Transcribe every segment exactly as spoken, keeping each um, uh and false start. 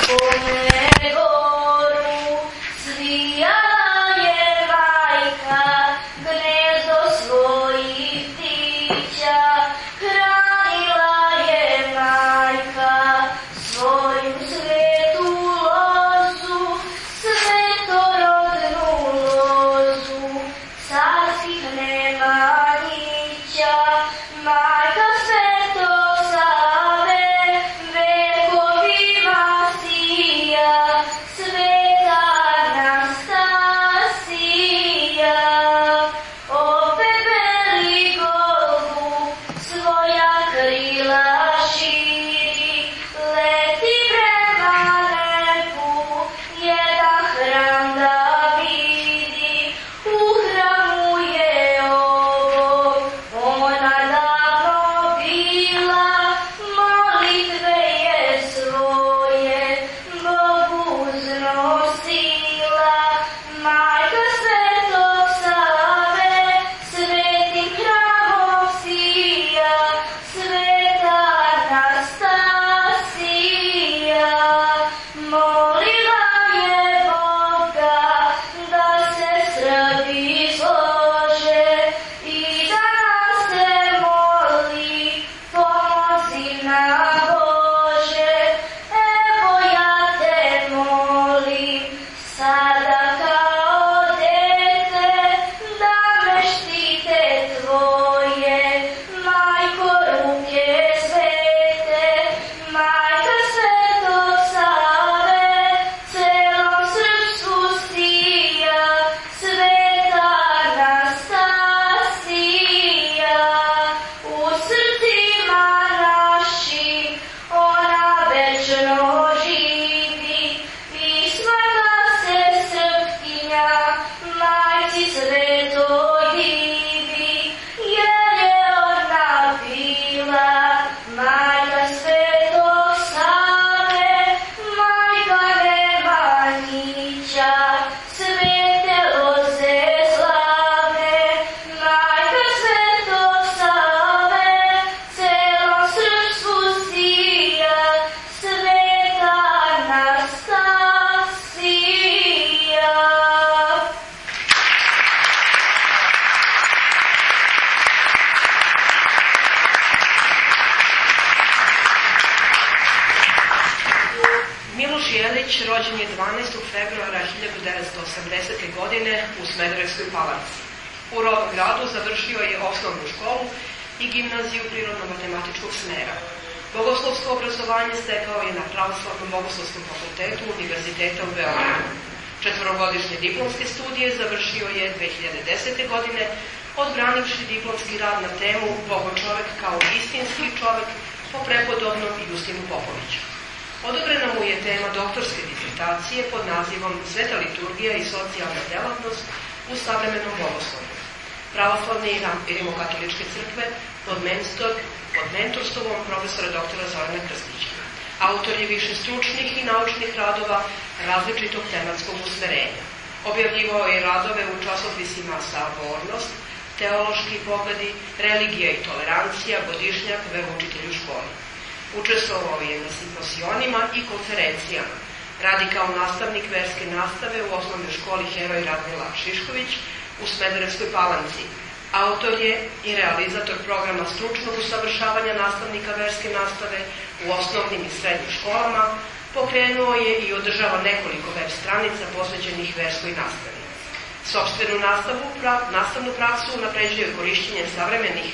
rođen je dvanaestog februara hiljadu devetsto osamdesete. godine u Smederevskoj Palanci. U rodnom gradu završio je osnovnu školu i gimnaziju prirodno-matematičkog smera. Bogoslovsko obrazovanje stekao je na Pravoslavnom bogoslovskom fakultetu Univerziteta u Beogradu. Četvorogodišnje diplomske studije završio je dve hiljade desete. godine, odbranivši diplomski rad na temu Bogočovek kao istinski čovek po prepodobnom Justinu Popoviću. Odobrena mu je tema doktorske disertacije pod nazivom Sveta liturgija i socijalna delatnost u savremenom bogoslovlju. Pravoslavne i rimokatoličke crkve pod, pod mentorstvom profesora doktora Zorana Krstića. Autor je više stručnih i naučnih radova različitog tematskog usmerenja. Objavljivao je radove u časopisima Sabornost, Teološki pogledi, Religija i tolerancija, Godišnjak, Veroučitelj u školi. Učestvovao je na simposionima i konferencijama. Radi kao nastavnik verske nastave u osnovnoj školi Heroj Radmila Šišković u Smederevskoj Palanci. Autor je i realizator programa stručnog usavršavanja nastavnika verske nastave u osnovnim i srednjim školama. Pokrenuo je i održava nekoliko web stranica posvećenih verskoj nastavi. Sopstvenu nastavu, pra, nastavnu praksu unapređuje korišćenje savremenih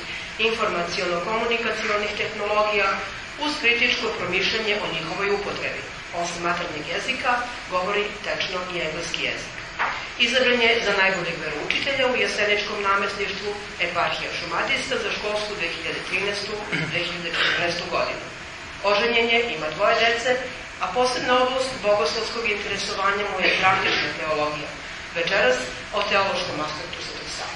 informaciono-komunikacionih tehnologija uz kritičko promišljanje o njihovoj upotrebi. Osim maternjeg jezika, govori tečno i engleski jezik. Izabran je za najboljeg veroučitelja u jeseničkom namestništvu Eparhija Šumadijska za školsku dve hiljade trinaeste. dve hiljade četrnaeste. godinu. Oženjen je, ima dvoje dece, a posebna oblast bogoslovskog interesovanja mu je praktična teologija. Večeras o teološkom aspektu Svetog Save.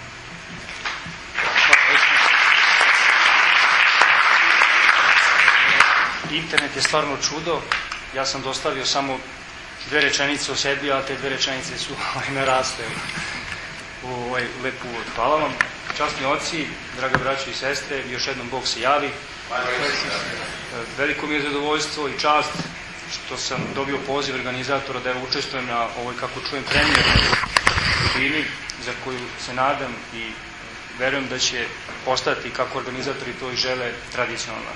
Internet je stvarno čudo. Ja sam dostavio samo dve rečenice o sebi, a te dve rečenice su narasle u ovaj lep uvod. Hvala vam, časni oci, draga braće i sestre, još jednom Bog se javi. Veliko mi je zadovoljstvo i čast što sam dobio poziv organizatora da učestvujem na ovoj, kako čujem, premijernoj bili, za koju se nadam i verujem da će postati, kako organizatori to i žele, tradicionalna.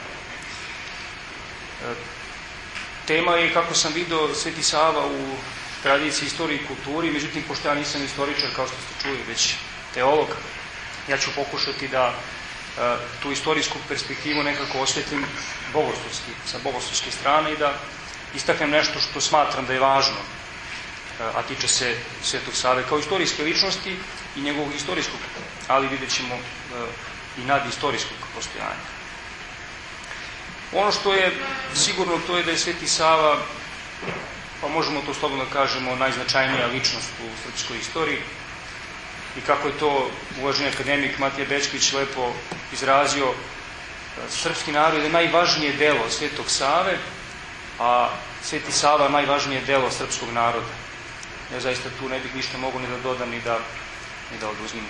Tema je, kako sam vidio, Sveti Sava u tradiciji, istoriji i kulturi, međutim, pošto ja nisam istoričar, kao što ste čuli, već teolog, ja ću pokušati da tu istorijsku perspektivu nekako osvetlim bogoslovski, sa bogoslovske strane i da istaknem nešto što smatram da je važno, a tiče se Svetog Save kao istorijske ličnosti i njegovog istorijskog, ali vidjet ćemo i nadistorijskog postojanja. Ono što je sigurno, to je da je Sveti Sava, pa možemo to slobodno kažemo, najznačajnija ličnost u srpskoj istoriji. I kako je to uvaženi akademik Matija Bećković lepo izrazio, srpski narod je najvažnije delo Svetog Save, a Sveti Sava najvažnije delo srpskog naroda. Ja zaista tu ne bih ništa mogu ni da dodam ni da, ni da oduzmem.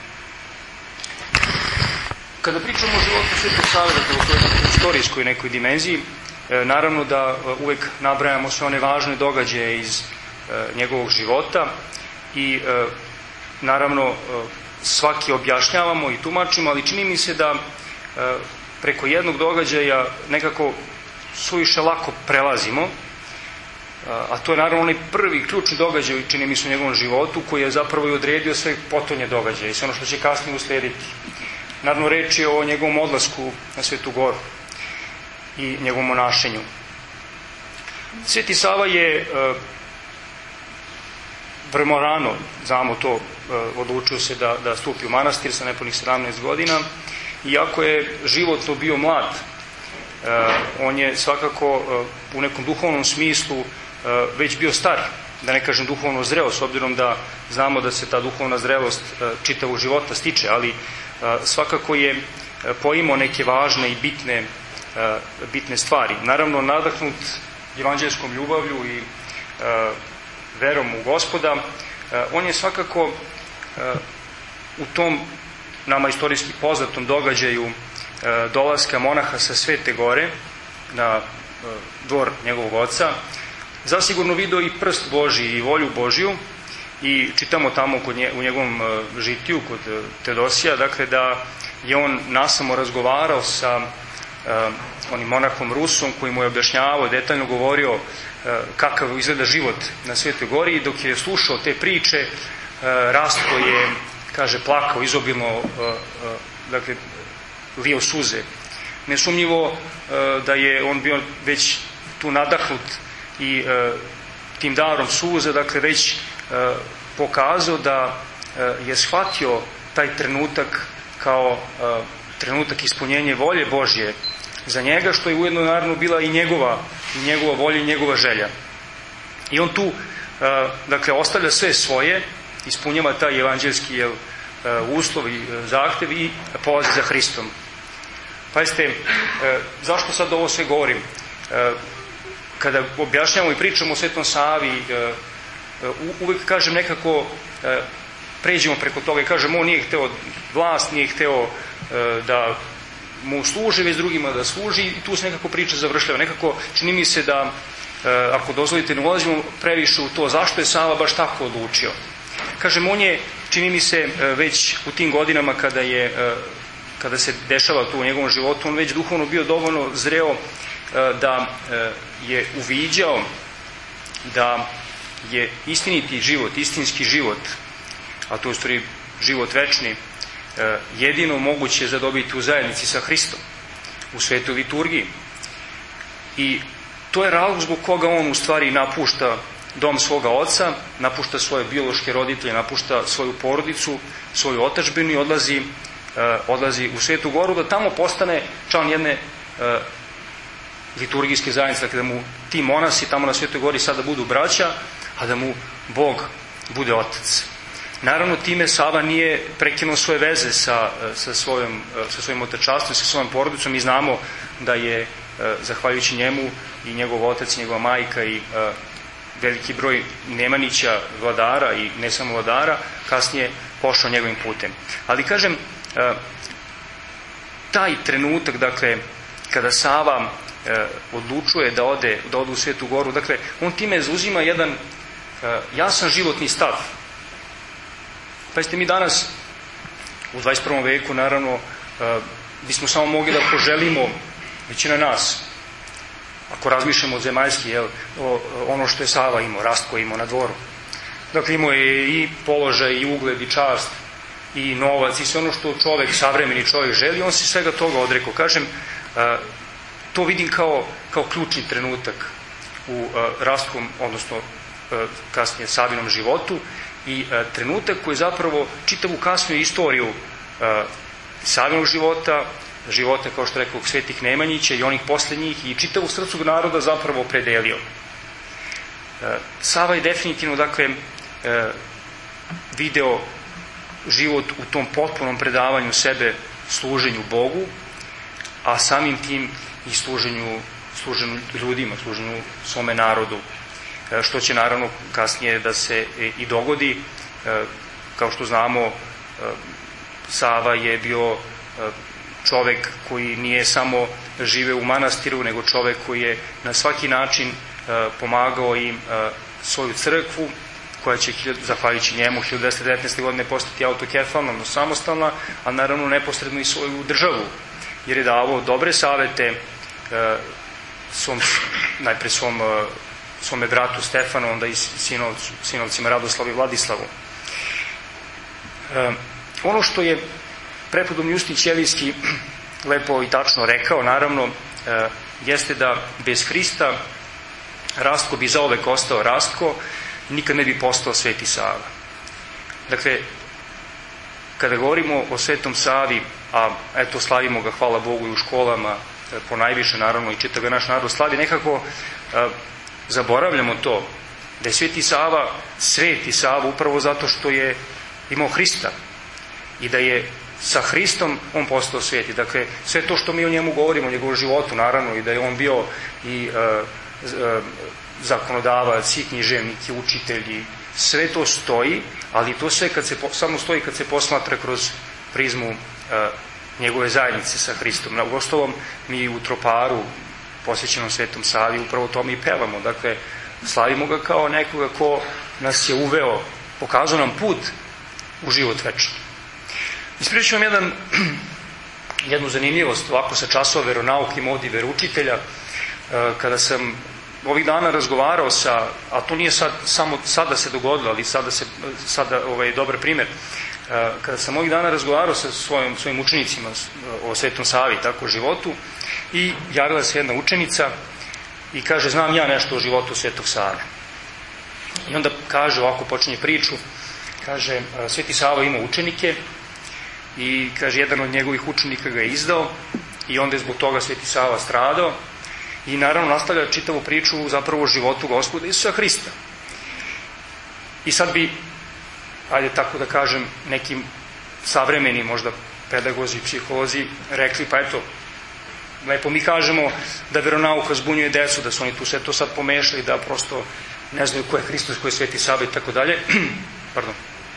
Kada pričamo o životu Svetog Save, dakle u toj istorijskoj nekoj dimenziji, naravno da uvek nabrajamo sve one važne događaje iz njegovog života i naravno svaki objašnjavamo i tumačimo, ali čini mi se da preko jednog događaja nekako suviše lako prelazimo, a to je naravno onaj prvi ključni događaj, čini mi se, u njegovom životu, koji je zapravo i odredio sve potonje događaje i sve ono što će kasnije uslediti. Naravno, reč je o njegovom odlasku na Svetu Goru i njegovom monašenju. Sveti Sava je vrlo rano, znamo to, odlučio se da, da stupi u manastir sa nepunih sedamnaest godina, iako je životno bio mlad, on je svakako u nekom duhovnom smislu već bio star, da ne kažem duhovno zreo, s obzirom da znamo da se ta duhovna zrelost čitavog života stiče, ali svakako je poimao neke važne i bitne, bitne stvari. Naravno, nadahnut evanđelskom ljubavlju i verom u Gospoda, on je svakako u tom nama istorijski poznatom događaju dolaska monaha sa Svete Gore na dvor njegovog oca zasigurno video i prst Božji i volju Božju, i čitamo tamo kod nje, u njegovom žitiju kod Teodosija, dakle da je on nasamo razgovarao sa uh, onim monahom Rusom koji mu je objašnjavao, detaljno govorio uh, kakav izgleda život na Svetoj Gori, i dok je slušao te priče uh, Rastko je, kaže, plakao izobilno, uh, uh, dakle lio suze. Nesumnjivo uh, da je on bio već tu nadahnut i uh, tim darom suza, dakle već uh, pokazao da uh, je shvatio taj trenutak kao uh, trenutak ispunjenja volje Božje za njega, što je ujedno naravno bila i njegova, i njegova volja i njegova želja. I on tu uh, dakle ostavlja sve svoje, ispunjava taj evanđelski jel, uh, uslov i uh, zahtev i polazi za Hristom. Pazite, uh, zašto sad ovo sve govorim? Uh, kada objašnjamo i pričamo o Svetom Savi, uh, uh, uvek kažem nekako uh, pređemo preko toga i kažemo, on nije hteo vlast, nije hteo uh, da mu služi, već drugima da služi, i tu se nekako priča završljava. Nekako čini mi se da, uh, ako dozvolite, ne ulazimo previše u to zašto je Sava baš tako odlučio. Kažem, on je, čini mi se, uh, već u tim godinama kada je uh, kada se dešava tu u njegovom životu, on već duhovno bio dovoljno zreo uh, da uh, je uviđao da je istiniti život, istinski život, a to je u stvari život večni, jedino moguće zadobiti u zajednici sa Hristom, u svetoj liturgiji. I to je razlog zbog koga on u stvari napušta dom svoga oca, napušta svoje biološke roditelje, napušta svoju porodicu, svoju otadžbinu i odlazi, odlazi u Svetu Goru, da tamo postane član jedne liturgijske zajednice, dakle da mu ti monasi tamo na Svetoj Gori sada budu braća, a da mu Bog bude otac. Naravno, time Sava nije prekinuo svoje veze sa, sa, svojom, sa svojim otačastvom, sa svojom porodicom. Mi znamo da je, zahvaljujući njemu, i njegov otac, i njegova majka, i veliki broj Nemanića, vladara, i ne samo vladara, kasnije pošao njegovim putem. Ali, kažem, taj trenutak, dakle, kada Sava odlučuje da ode, da ode u Svetu Goru. Dakle, on time zauzima jedan jasan životni stav. Pazite, mi danas u dvadeset prvom veku, naravno, bismo samo mogli da poželimo, većina nas, ako razmišljamo zemaljski, jel, o, ono što je Sava imao, Rastko imao na dvoru. Dakle, imao je i položaj, i ugled, i čast, i novac, i sve ono što čovek, savremeni čovek želi, on se svega toga odrekao. Kažem, to vidim kao, kao ključni trenutak u Rastkom, odnosno kasnije Savinom životu, i trenutak koji zapravo čitavu kasniju istoriju Savinog života, života, kao što rekao, Svetih Nemanjića i onih posljednjih, i čitavog srpskog naroda zapravo opredelio. Sava je definitivno, dakle, video život u tom potpunom predavanju sebe služenju Bogu, a samim tim i služenju, služenju ljudima, služenju svome narodu, što će naravno kasnije da se i dogodi. Kao što znamo, Sava je bio čovek koji nije samo živeo u manastiru, nego čovek koji je na svaki način pomagao im svoju crkvu, koja će, zahvaljujući njemu, hiljadu devetsto devetnaeste. godine postati autokefalna, no samostalna, a naravno neposredno i svoju državu, jer je davao dobre savete svom, najpre svom, svome bratu Stefanu, onda i sinovcu, sinovcima Radoslavu i Vladislavu. Ono što je prepodobni Justin Ćelijski lepo i tačno rekao, naravno, jeste da bez Hrista Rastko bi zaovek ostao Rastko, nikad ne bi postao Sveti Sava. Dakle, kada govorimo o Svetom Savi, a eto slavimo ga, hvala Bogu, i u školama, po najviše, naravno, i čitav ga naš narod slavi, nekako a, zaboravljamo to, da je Sveti Sava Sveti Sava upravo zato što je imao Hrista i da je sa Hristom on postao sveti. Dakle, sve to što mi o njemu govorimo, o njegovom životu, naravno, i da je on bio i a, a, zakonodavac, i književnik, i učitelj, sve to stoji, ali to sve kad se, samo stoji kad se posmatra kroz prizmu uh, njegove zajednice sa Hristom. Na uostalom, mi u Troparu, posvećenom Svetom Savi, upravo tome i pevamo. Dakle, slavimo ga kao nekoga ko nas je uveo, pokazao nam put u život večni. Ispričat ću vam jedan, jednu zanimljivost, ovako sa časova veronauke, modi veroučitelja, uh, kada sam ovih dana razgovarao sa, a to nije sad, samo sada se dogodilo, ali sada se, sada ovaj, dobar primjer, kada sam ovih dana razgovarao sa svojim, svojim učenicima o Svetom Savi, tako o životu, i javila se jedna učenica i kaže, znam ja nešto o životu Svetog Save. I onda kaže, ovako počinje priču, kaže, Sveti Sava ima učenike i kaže, jedan od njegovih učenika ga je izdao i onda je zbog toga Sveti Sava stradao. I naravno nastavlja čitavu priču zapravo o životu Gospoda Isusa Hrista. I sad bi, ajde tako da kažem, nekim savremeni možda pedagozi, psiholozi rekli, pa eto, lepo mi kažemo da veronauka zbunjuje decu, da su oni tu sve to sad pomešali, da prosto ne znaju ko je Hristos, ko je Sveti Sava i tako dalje. Pardon.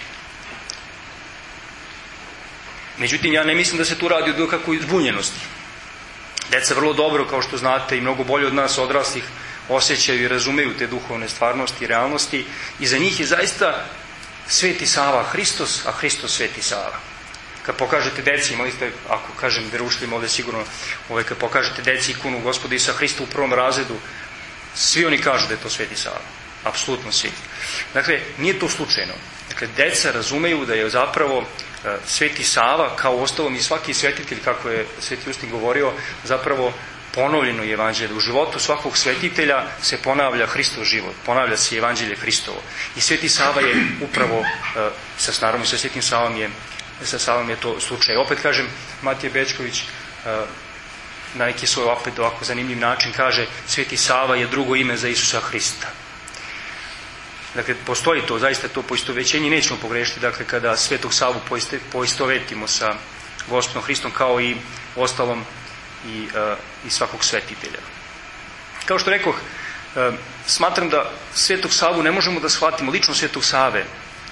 Međutim, ja ne mislim da se tu radi o bilo kakvoj zbunjenosti. Deca vrlo dobro, kao što znate, i mnogo bolje od nas odraslih osjećaju i razumeju te duhovne stvarnosti i realnosti, i za njih je zaista Sveti Sava Hristos, a Hristos Sveti Sava. Kad pokažete deci, imali ste, ako kažem veroučiteljima ovdje sigurno, ovaj, kad pokažete deci ikonu Gospoda Isusa Hrista u prvom razredu, svi oni kažu da je to Sveti Sava. Apsolutno svi. Dakle, nije to slučajno. Dakle, deca razumeju da je zapravo Sveti Sava, kao ostalom i svaki svetitelj, kako je Sveti Justin govorio, zapravo ponovljeno je evanđelje. U životu svakog svetitelja se ponavlja Hristov život, ponavlja se evanđelje Hristovo. I Sveti Sava je upravo, sa naravno sa Svetim Savom je, sa Savom je to slučaj. Opet kažem, Matija Bečković na neki svoj opet ovako zanimljiv način kaže, Sveti Sava je drugo ime za Isusa Hrista. Dakle, postoji to, zaista to poistovećenje, nećemo pogrešiti, dakle, kada Svetog Savu poistovetimo sa Gospodom Hristom, kao i ostalom i, uh, i svakog svetitelja. Kao što rekoh, uh, smatram da Svetog Savu ne možemo da shvatimo, lično Svetog Save,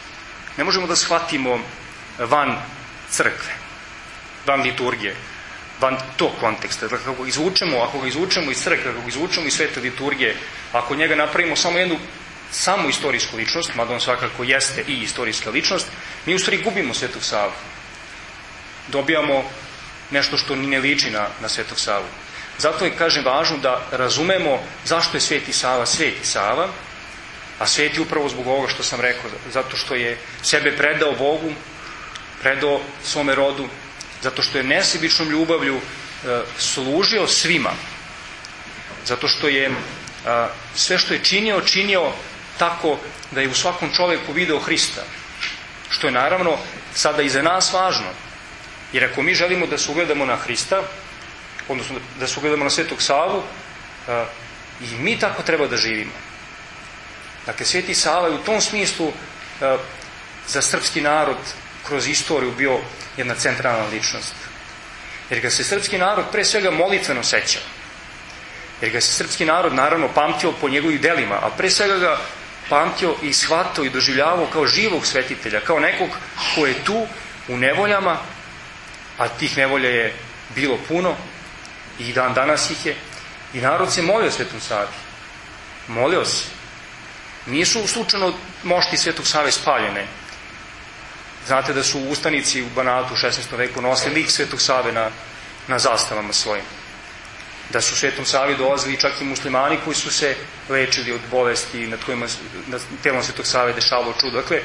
ne možemo da shvatimo van crkve, van liturgije. van tog konteksta. Dakle, ako ga izvučemo, ako ga izvučemo iz crkve, ako ga izvučemo iz svete liturgije, ako njega napravimo samo jednu samo istorijsku ličnost, mada on svakako jeste i istorijska ličnost, mi u stvari gubimo Svetog Savu. Dobijamo nešto što ni ne liči na, na Svetog Savu. Zato je, kažem, važno da razumemo zašto je Sveti Sava Sveti Sava, a sveti upravo zbog ovoga što sam rekao, zato što je sebe predao Bogu, predao svome rodu, zato što je nesebičnom ljubavlju e, služio svima, zato što je a, sve što je činio, činio tako da je u svakom čovjeku video Hrista, što je naravno sada i za nas važno, jer ako mi želimo da se ugledamo na Hrista, odnosno da se ugledamo na Svetog Savu, a, i mi tako treba da živimo. Dakle, Sveti Sava je u tom smislu a, za srpski narod kroz istoriju bio jedna centralna ličnost. Jer ga se srpski narod pre svega molitveno sećao. Jer ga se srpski narod naravno pamtio po njegovih delima, a pre svega ga pamtio i shvatao i doživljavao kao živog svetitelja, kao nekog ko je tu u nevoljama, a tih nevolja je bilo puno i dan danas ih je, i narod se molio Svetom Savi. Molio se. Nisu slučajno mošti Svetog Save spaljene. Znate da su ustanici u Banatu u šesnaestom veku nosili lik Svetog Save na, na zastavama svojim. Da su Svetom Savi dolazili čak i muslimani koji su se lečili od bolesti nad kojima na telom Svetog Save dešavalo čudo. Dakle,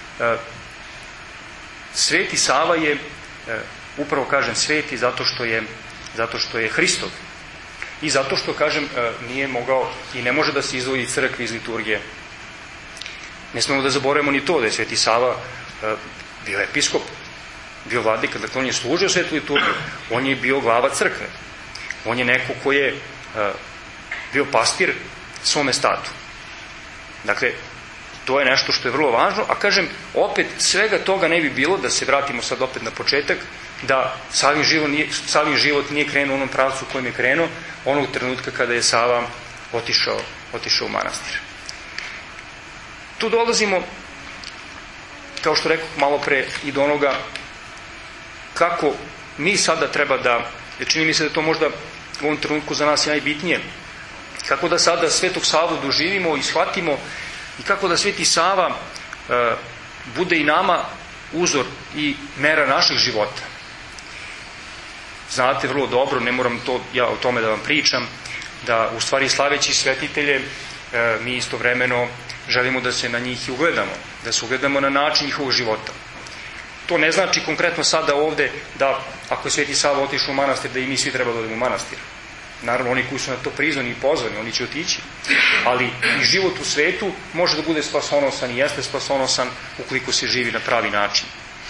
Sveti Sava je, upravo kažem, sveti zato što je, zato što je Hristov. I zato što, kažem, nije mogao i ne može da se izdvoji crkvi iz liturgije. Ne smemo da zaboravimo ni to da je Sveti Sava bio episkop, bio vladika, dakle on je služio svetu liturgiju, on je bio glava crkve, on je neko ko je uh, bio pastir svome statu. Dakle, to je nešto što je vrlo važno, a kažem, opet svega toga ne bi bilo, da se vratimo sad opet na početak, da Savin život nije, Savin život nije krenuo u onom pravcu u kojem je krenuo, onog trenutka kada je Sava otišao, otišao u manastir. Tu dolazimo, kao što rekao malo pre, i do onoga kako mi sada treba da, jer čini mi se da to možda u ovom trenutku za nas je najbitnije, kako da sada Svetog Savu doživimo i shvatimo i kako da Sveti Sava e, bude i nama uzor i mera našeg života. Znate vrlo dobro, ne moram to ja o tome da vam pričam, da u stvari slaveći svetitelje e, mi istovremeno želimo da se na njih i ugledamo, da se ugledamo na način njihovog života. To ne znači konkretno sada ovde da ako je Sveti Sava otišao u manastir, da i mi svi treba da odemo u manastir. Naravno, oni koji su na to prizvani i pozvani, oni će otići. Ali i život u svetu može da bude spasonosan i jeste spasonosan ukoliko se živi na pravi način.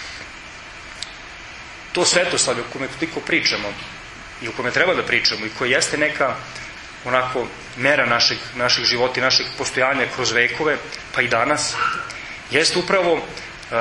To svetoslavlje o kome toliko pričamo i o kome treba da pričamo i koje jeste neka onako mera našeg, našeg života i našeg postojanja kroz vekove, pa i danas, jeste upravo uh,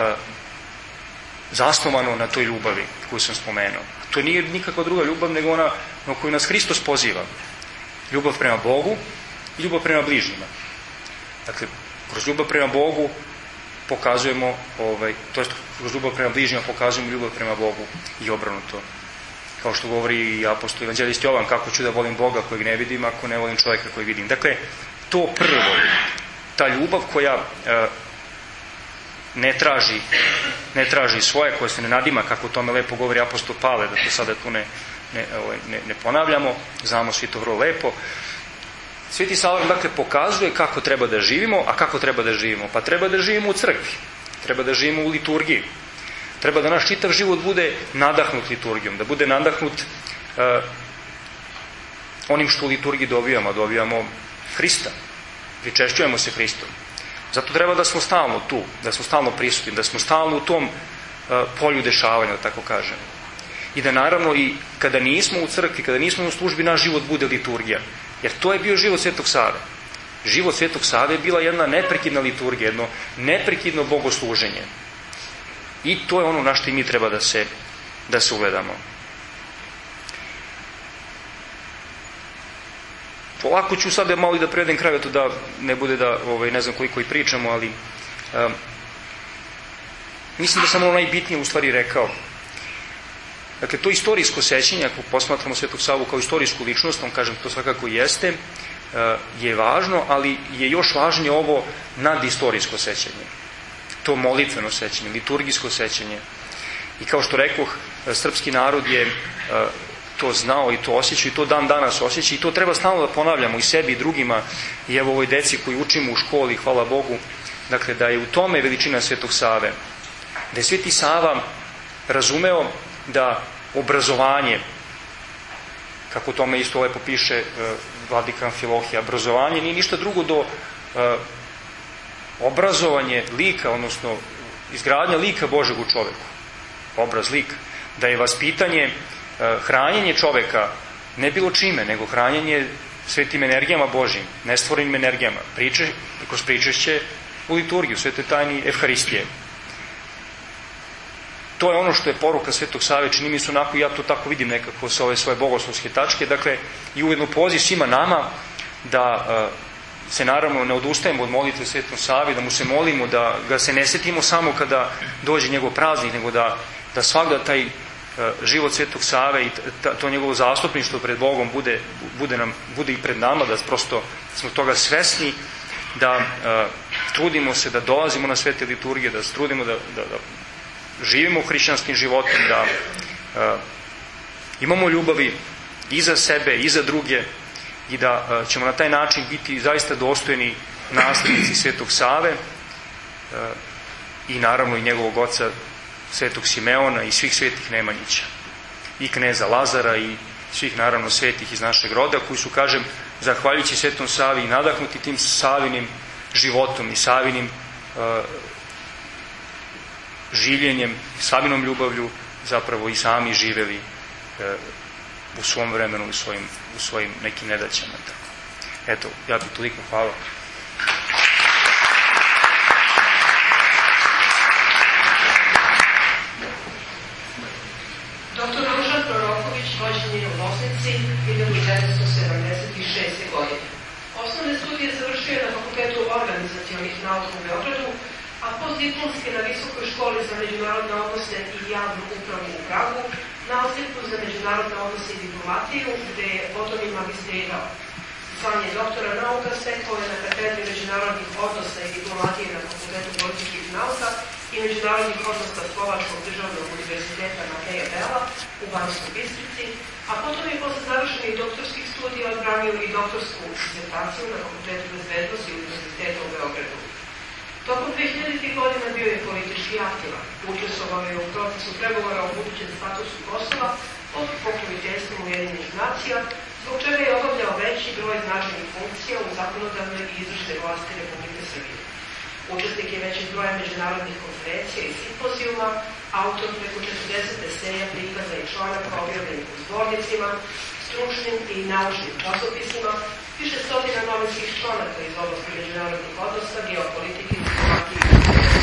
zasnovano na toj ljubavi koju sam spomenuo. To nije nikakva druga ljubav nego ona na koju nas Hristos poziva. Ljubav prema Bogu i ljubav prema bližnjima. Dakle, kroz ljubav prema Bogu pokazujemo, ovaj, to jest kroz ljubav prema bližnjima pokazujemo ljubav prema Bogu i obrnuto. Kao što govori i apostol evanđelist Jovan, kako ću da volim Boga kojeg ne vidim ako ne volim čovjeka kojeg vidim. Dakle, to prvo, ta ljubav koja e, ne traži ne traži svoje, koja se ne nadima, kako o tome lepo govori apostol Pavle, da to sada tu ne, ne, ne, ne ponavljamo, znamo svi to vrlo lepo. Sveti Sava, dakle, pokazuje kako treba da živimo, a kako treba da živimo? Pa treba da živimo u crkvi, treba da živimo u liturgiji, treba da naš čitav život bude nadahnut liturgijom, da bude nadahnut uh, onim što u liturgiji dobijamo, dobijamo Hrista, pričešćujemo se Hristom. Zato treba da smo stalno tu, da smo stalno prisutni, da smo stalno u tom uh, polju dešavanja, da tako kažem. I da naravno i kada nismo u crkvi, kada nismo u službi, naš život bude liturgija. Jer to je bio život Svetog Save. Život Svetog Save je bila jedna neprekidna liturgija, jedno neprekidno bogosluženje. I to je ono na što i mi treba da se, da se ugledamo. Polako ću sada malo i da prevedem kraju, to da ne bude da ovaj, ne znam koliko i pričamo, ali um, mislim da sam ono najbitnije u stvari rekao. Dakle, to istorijsko sećenje, ako posmatramo Svetog Savu kao istorijsku ličnost, on kažem to svakako jeste, je važno, ali je još važnije ovo nadistorijsko sećenje. To molitveno sećenje, liturgijsko sećenje. I kao što rekoh, srpski narod je to znao i to osjeća i to dan danas osjeća i to treba stalno da ponavljamo i sebi i drugima i evo ovoj deci koji učimo u školi, hvala Bogu, dakle da je u tome veličina Svetog Save. Da je Sveti Sava razumeo da obrazovanje, kako tome isto lepo piše vladika Amfilohije, obrazovanje nije ništa drugo do obrazovanje lika, odnosno izgradnja lika Božeg u čoveku. Obraz, lik. Da je vaspitanje, hranjenje čoveka ne bilo čime, nego hranjenje svetim energijama Božjim, nestvorenim energijama. Priče, kroz pričešće u liturgiju, svetoj tajni Evharistije. To je ono što je poruka Svetog Save, čini mi se onako, ja to tako vidim nekako sa ove svoje bogoslovske tačke, dakle, i ujedno poziv svima nama da se naravno ne odustajemo od molitve Svetom Savi, da mu se molimo, da ga se ne setimo samo kada dođe njegov praznik, nego da, da svakda taj život Svetog Save i to njegovo zastupništvo pred Bogom bude, bude, nam, bude i pred nama, da prosto smo toga svesni, da uh, trudimo se da dolazimo na svete liturgije, da se trudimo da, da, da živimo hrišćanskim životom, da uh, imamo ljubavi i za sebe i za druge i da uh, ćemo na taj način biti zaista dostojni naslednici Svetog Save uh, i naravno i njegovog oca Svetog Simeona i svih svetih Nemanjića i kneza Lazara i svih naravno svetih iz našeg roda koji su, kažem, zahvaljujući Svetom Savi i nadahnuti tim Savinim životom i Savinim uh, življenjem, Savinom ljubavlju zapravo i sami živeli uh, u svom vremenu, u svojim, u svojim nekim nedaćama. Tako. Eto, ja bih toliko, hvala. Doktor Ruža Proroković rođen je u Loznici hiljadu devetsto sedamdeset šeste. godine. Osnovne studije završio je na Fakultetu organizacionih nauka u Beogradu, a postdiplomski na Visokoj školi za međunarodne odnose i javnu upravu u Pragu, na odsjeku za međunarodne odnose i diplomatiju, gde je potom i magistrirao. Zvanje doktora nauka stekao je na katedri međunarodnih odnosa i diplomatije na Fakultetu političkih nauka i međunarodnih odnosa Slovačkog državnog univerziteta Mateja Bela u Banskoj Bistrici, a potom je posle završenih doktorskih studija odbranio i doktorsku disertaciju na Fakultetu bezbednosti Univerziteta u Beogradu. Tokom dve hiljadite. godina bio je politički aktivan. Učestvovao je u procesu pregovora o budućem statusu Kosova pod pokroviteljstvom Ujedinjenih nacija, zbog čega je obavljao veći broj značajnih funkcija u zakonodavnoj i izvršnoj vlasti Republike Srbije. Učesnik je većeg broja međunarodnih konferencija i simpozijuma, autor preko četrdeset eseja, prikaza i članaka objavljenih u zbornicima, stručnim i naučnim časopisima, više stotina novinskih članaka iz oblasti međunarodnih odnosa, geopolitike, diplomatije i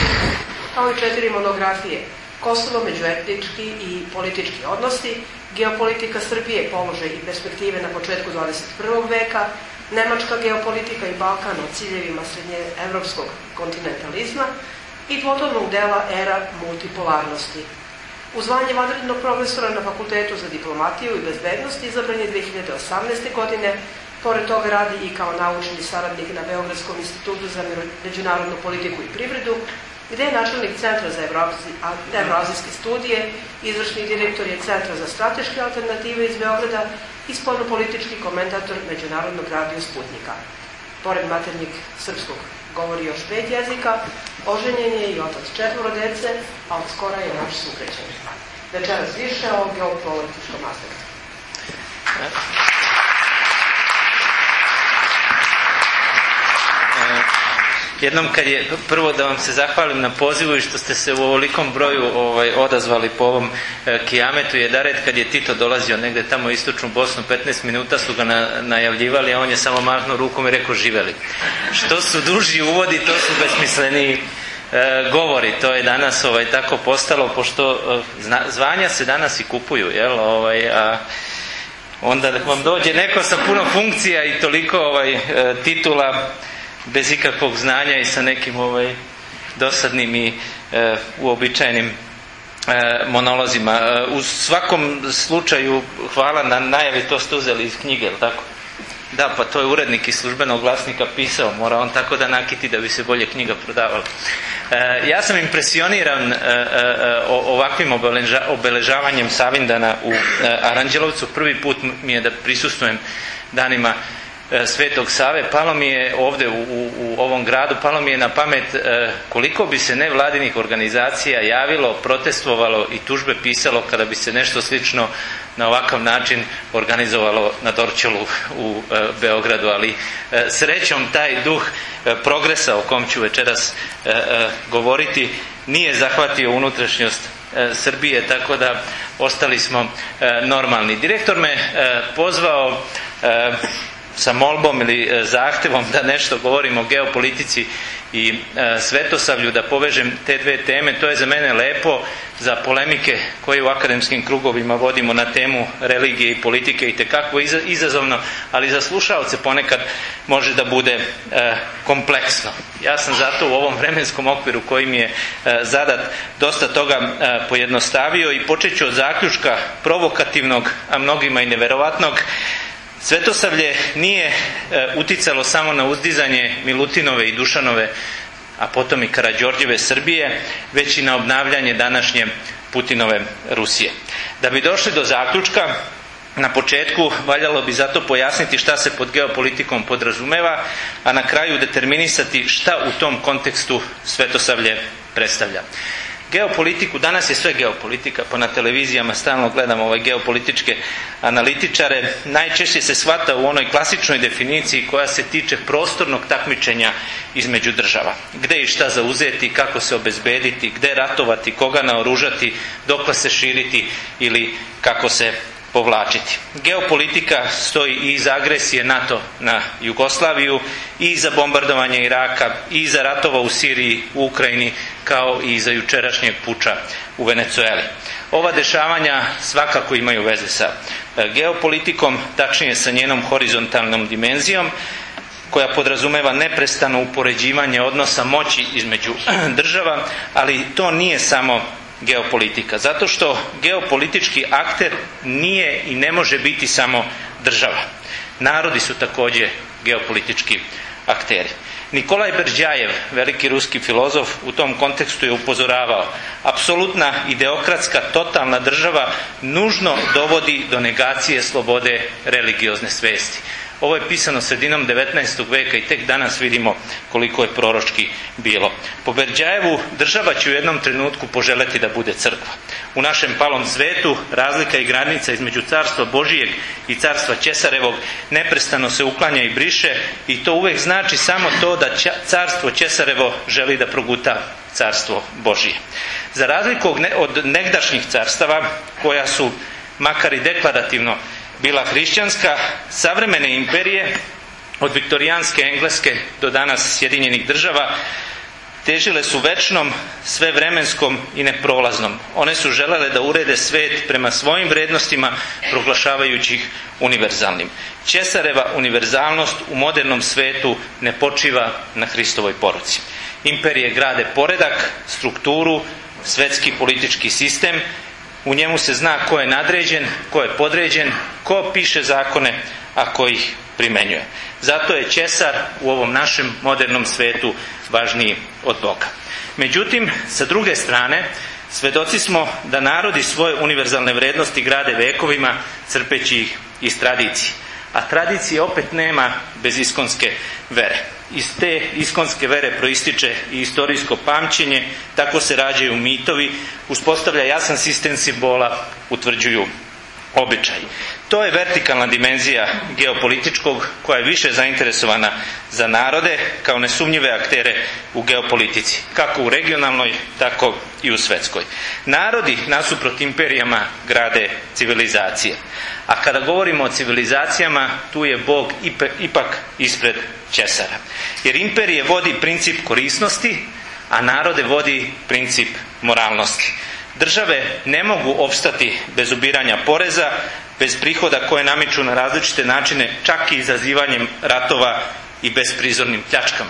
kao i četiri monografije: Kosovo, međuetnički i politički odnosi, geopolitika Srbije, položaj i perspektive na početku dvadeset prvog veka, Nemačka geopolitika i Balkan o ciljevima srednjeevropskog kontinentalizma i potomnog dela era multipolarnosti. U zvanje vanrednog profesora na Fakultetu za diplomatiju i bezbednost izabran je dve hiljade osamnaeste. godine, pored toga radi i kao naučni saradnik na Beogradskom institutu za međunarodnu politiku i privredu, gde je načelnik Centra za evroazijske studije, izvršni direktor je Centra za strateške alternative iz Beograda i spoljnopolitički komentator Međunarodnog radija Sputnika. Pored maternjeg srpskog govori još pet jezika, oženjen je i otac četvoro dece, a od skora je naš sugrađan. Večeras više o geopolitičkom aspektu. Jednom kad je, prvo da vam se zahvalim na pozivu i što ste se u ovolikom broju ovaj, odazvali po ovom e, kijametu. Jedared kad je Tito dolazio negde tamo u istočnu Bosnu, petnaest minuta su ga na, najavljivali, a on je samo mahnuo rukom i rekao živeli. Što su duži uvodi, to su besmisleniji e, govori. To je danas ovaj, tako postalo, pošto e, zna, zvanja se danas i kupuju, jel? Ovaj, a onda vam dođe neko sa puno funkcija i toliko ovaj, e, titula bez ikakvog znanja i sa nekim ovaj, dosadnim i e, uobičajenim monolozima. U svakom slučaju hvala na najavi, to ste uzeli iz knjige, je li tako? Da, pa to je urednik iz Službenog glasnika pisao, mora on tako da nakiti da bi se bolje knjiga prodavala. Ja sam impresioniran ovakvim obeležavanjem Savindana u Aranđelovcu. Prvi put mi je da prisustvujem danima Svetog Save. Palo mi je ovdje u, u, u ovom gradu, palo mi je na pamet koliko bi se nevladinih organizacija javilo, protestovalo i tužbe pisalo kada bi se nešto slično na ovakav način organizovalo na Dorćolu u e, Beogradu, ali e, srećom taj duh e, progresa o kom ću večeras e, e, govoriti nije zahvatio unutrašnjost e, Srbije, tako da ostali smo e, normalni. Direktor me e, pozvao e, sa molbom ili zahtjevom da nešto govorim o geopolitici i e, Svetosavlju, da povežem te dve teme. To je za mene lepo, za polemike koje u akademskim krugovima vodimo na temu religije i politike itekako izazovno, ali za slušaoce ponekad može da bude e, kompleksno. Ja sam zato u ovom vremenskom okviru koji mi je e, zadat dosta toga e, pojednostavio i počet ću od zaključka provokativnog, a mnogima i neverovatnog. Svetosavlje nije e, uticalo samo na uzdizanje Milutinove i Dušanove, a potom i Karađorđeve Srbije, već i na obnavljanje današnje Putinove Rusije. Da bi došli do zaključka, na početku valjalo bi zato pojasniti šta se pod geopolitikom podrazumeva, a na kraju determinisati šta u tom kontekstu Svetosavlje predstavlja. Geopolitiku, danas je sve geopolitika, pa na televizijama stalno gledamo ove geopolitičke analitičare, najčešće se shvata u onoj klasičnoj definiciji koja se tiče prostornog takmičenja između država. Gde i šta zauzeti, kako se obezbediti, gde ratovati, koga naoružati, dokle se širiti ili kako se povlačiti. Geopolitika stoji i iza agresije NATO na Jugoslaviju, i iza bombardovanja Iraka, i iza ratova u Siriji, u Ukrajini, kao i iza jučerašnjeg puča u Venecueli. Ova dešavanja svakako imaju veze sa geopolitikom, tačnije sa njenom horizontalnom dimenzijom, koja podrazumeva neprestano upoređivanje odnosa moći između država, ali to nije samo geopolitika, zato što geopolitički akter nije i ne može biti samo država. Narodi su također geopolitički akteri. Nikolaj Berdjajev, veliki ruski filozof, u tom kontekstu je upozoravao: apsolutna ideokratska totalna država nužno dovodi do negacije slobode religiozne svesti. Ovo je pisano sredinom devetnaestog veka i tek danas vidimo koliko je proročki bilo. Po Berdjajevu država će u jednom trenutku poželeti da bude crkva. U našem palom svetu razlika i granica između carstva Božijeg i carstva Ćesarevog neprestano se uklanja i briše, i to uvijek znači samo to da carstvo Ćesarevo želi da proguta carstvo Božije. Za razliku od negdašnjih carstava, koja su makar i deklarativno bila hrišćanska, savremene imperije, od viktorijanske Engleske do danas Sjedinjenih država, težile su večnom, svevremenskom i neprolaznom. One su želele da urede svet prema svojim vrednostima, proglašavajući ih univerzalnim. Ćesareva univerzalnost u modernom svetu ne počiva na Hristovoj poruci. Imperije grade poredak, strukturu, svetski politički sistem. U njemu se zna ko je nadređen, ko je podređen, ko piše zakone, a ko ih primenjuje. Zato je Ćesar u ovom našem modernom svetu važniji od Boga. Međutim, sa druge strane, svedoci smo da narodi svoje univerzalne vrednosti grade vekovima, crpeći ih iz tradicije. A tradicije opet nema bez iskonske vere. Iz te iskonske vere proističe i istorijsko pamćenje, tako se rađaju mitovi, uspostavlja jasan sistem simbola, utvrđuju običaji. To je vertikalna dimenzija geopolitičkog, koja je više zainteresovana za narode kao nesumnjive aktere u geopolitici, kako u regionalnoj, tako i u svetskoj. Narodi nasuprot imperijama grade civilizacije. A kada govorimo o civilizacijama, tu je Bog ipak ispred Ćesara. Jer imperije vodi princip korisnosti, a narode vodi princip moralnosti. Države ne mogu opstati bez ubiranja poreza, bez prihoda koje namiču na različite načine, čak i izazivanjem ratova i besprizornim pljačkama.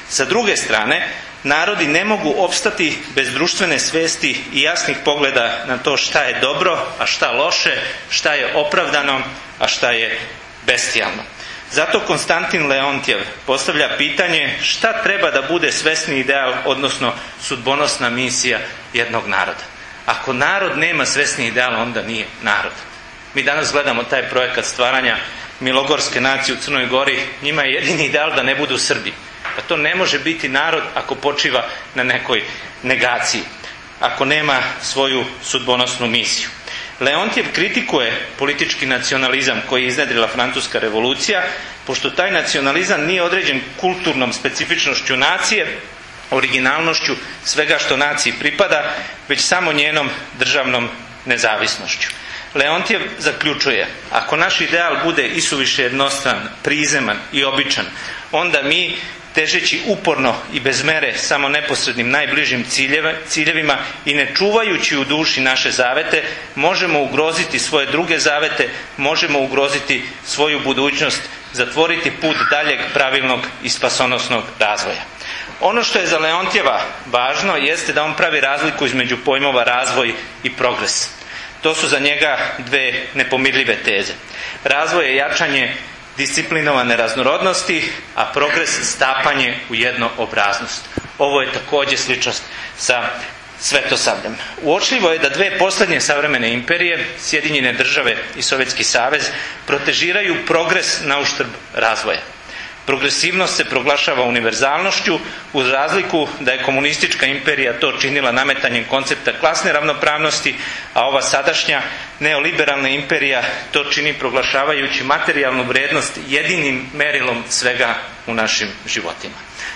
Sa druge strane, narodi ne mogu opstati bez društvene svijesti i jasnih pogleda na to šta je dobro, a šta loše, šta je opravdano, a šta je bestijalno. Zato Konstantin Leontjev postavlja pitanje šta treba da bude svesni ideal, odnosno sudbonosna misija jednog naroda. Ako narod nema svesni ideal, onda nije narod. Mi danas gledamo taj projekat stvaranja milogorske nacije u Crnoj Gori, njima je jedini ideal da ne budu Srbi. Pa to ne može biti narod ako počiva na nekoj negaciji, ako nema svoju sudbonosnu misiju. Leontjev kritikuje politički nacionalizam koji je iznedrila Francuska revolucija, pošto taj nacionalizam nije određen kulturnom specifičnošću nacije, originalnošću svega što naciji pripada, već samo njenom državnom nezavisnošću. Leontjev zaključuje, ako naš ideal bude isuviše jednostran, prizeman i običan, onda mi, težeći uporno i bez mere samo neposrednim najbližim ciljevima i ne čuvajući u duši naše zavete, možemo ugroziti svoje druge zavete, možemo ugroziti svoju budućnost, zatvoriti put daljeg pravilnog i spasonosnog razvoja. Ono što je za Leontjeva važno jeste da on pravi razliku između pojmova razvoj i progres. To su za njega dve nepomirljive teze. Razvoj je jačanje disciplinovane raznorodnosti, a progres stapanje u jednoobraznost. Ovo je također sličnost sa svetosavljem. Uočljivo je da dve posljednje savremene imperije, Sjedinjene države i Sovjetski savez, protežiraju progres na uštrb razvoja. Progresivnost se proglašava univerzalnošću, uz razliku da je komunistička imperija to činila nametanjem koncepta klasne ravnopravnosti, a ova sadašnja neoliberalna imperija to čini proglašavajući materijalnu vrijednost jedinim merilom svega u našim životima.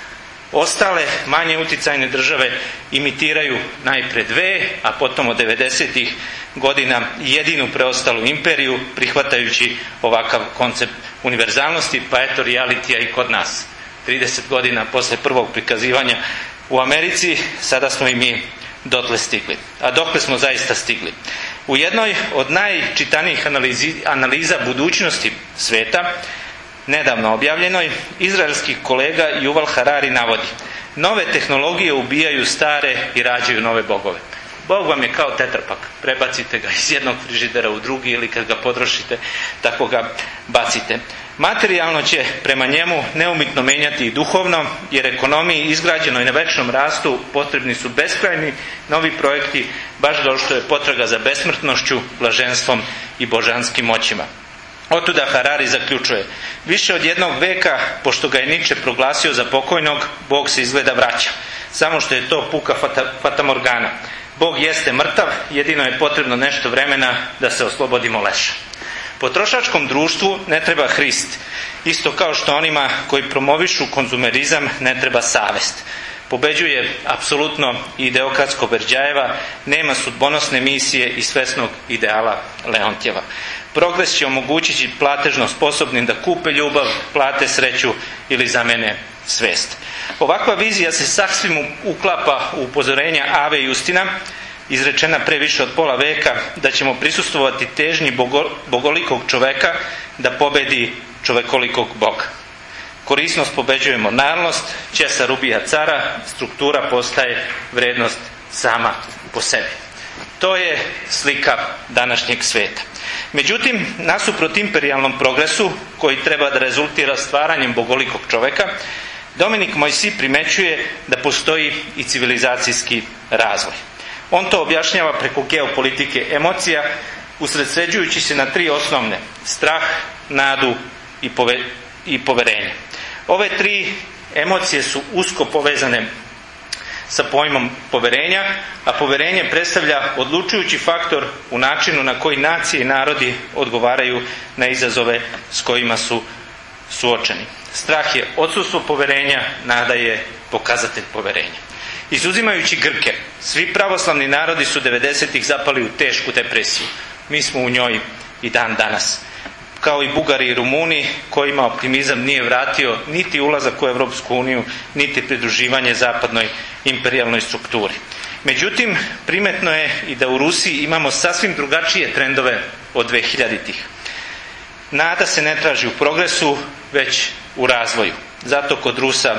Ostale manje uticajne države imitiraju najpre dve, a potom od devedesetih godina jedinu preostalu imperiju, prihvatajući ovakav koncept univerzalnosti, pa eto realitija i kod nas. trideset godina posle prvog prikazivanja u Americi, sada smo i mi dotle stigli. A dokle smo zaista stigli? U jednoj od najčitanijih analizi, analiza budućnosti sveta, nedavno objavljenoj, izraelski kolega Yuval Harari navodi: nove tehnologije ubijaju stare i rađaju nove bogove. Bog vam je kao tetrapak, prebacite ga iz jednog frižidera u drugi ili kad ga potrošite, tako ga bacite. Materijalno će prema njemu neumitno menjati i duhovno, jer ekonomiji izgrađenoj na večnom rastu potrebni su beskrajni novi projekti, baš kao što je potraga za besmrtnošću, blaženstvom i božanskim moćima. Otuda Harari zaključuje: više od jednog veka, pošto ga je Nietzsche proglasio za pokojnog, Bog se izgleda vraća. Samo što je to puka fata, fatamorgana. Bog jeste mrtav, jedino je potrebno nešto vremena da se oslobodimo leša. Potrošačkom društvu ne treba Hrist, isto kao što onima koji promovišu konzumerizam ne treba savest. Pobeđuje apsolutno ideokratsko Berđajeva, nema sudbonosne misije i svesnog ideala Leontjeva. Progres će omogućiti platežno sposobnim da kupe ljubav, plate sreću ili zamene svest. Ovakva vizija se sasvim uklapa u upozorenja Ave Justina, izrečena pre više od pola veka, da ćemo prisustvovati težnji bogo, bogolikog čoveka da pobedi čovekolikog Boga. Korisnost pobeđuje moralnost, česar ubija cara, struktura postaje vrednost sama po sebi. To je slika današnjeg sveta. Međutim, nasuprot imperijalnom progresu, koji treba da rezultira stvaranjem bogolikog čoveka, Dominik Mojsi primećuje da postoji i civilizacijski razvoj. On to objašnjava preko geopolitike emocija, usredsređujući se na tri osnovne: strah, nadu i, pove, i poverenje. Ove tri emocije su usko povezane sa pojmom poverenja, a poverenje predstavlja odlučujući faktor u načinu na koji nacije i narodi odgovaraju na izazove s kojima su suočeni. Strah je odsustvo poverenja, nada je pokazatelj poverenja. Izuzimajući Grke, svi pravoslavni narodi su devedesetih zapali u tešku depresiju. Mi smo u njoj i dan danas. Kao i Bugari i Rumuni, kojima optimizam nije vratio niti ulazak u Europsku uniju, niti pridruživanje zapadnoj imperijalnoj strukturi. Međutim, primetno je i da u Rusiji imamo sasvim drugačije trendove od dvehiljaditih. Nada se ne traži u progresu, već u razvoju. Zato kod Rusa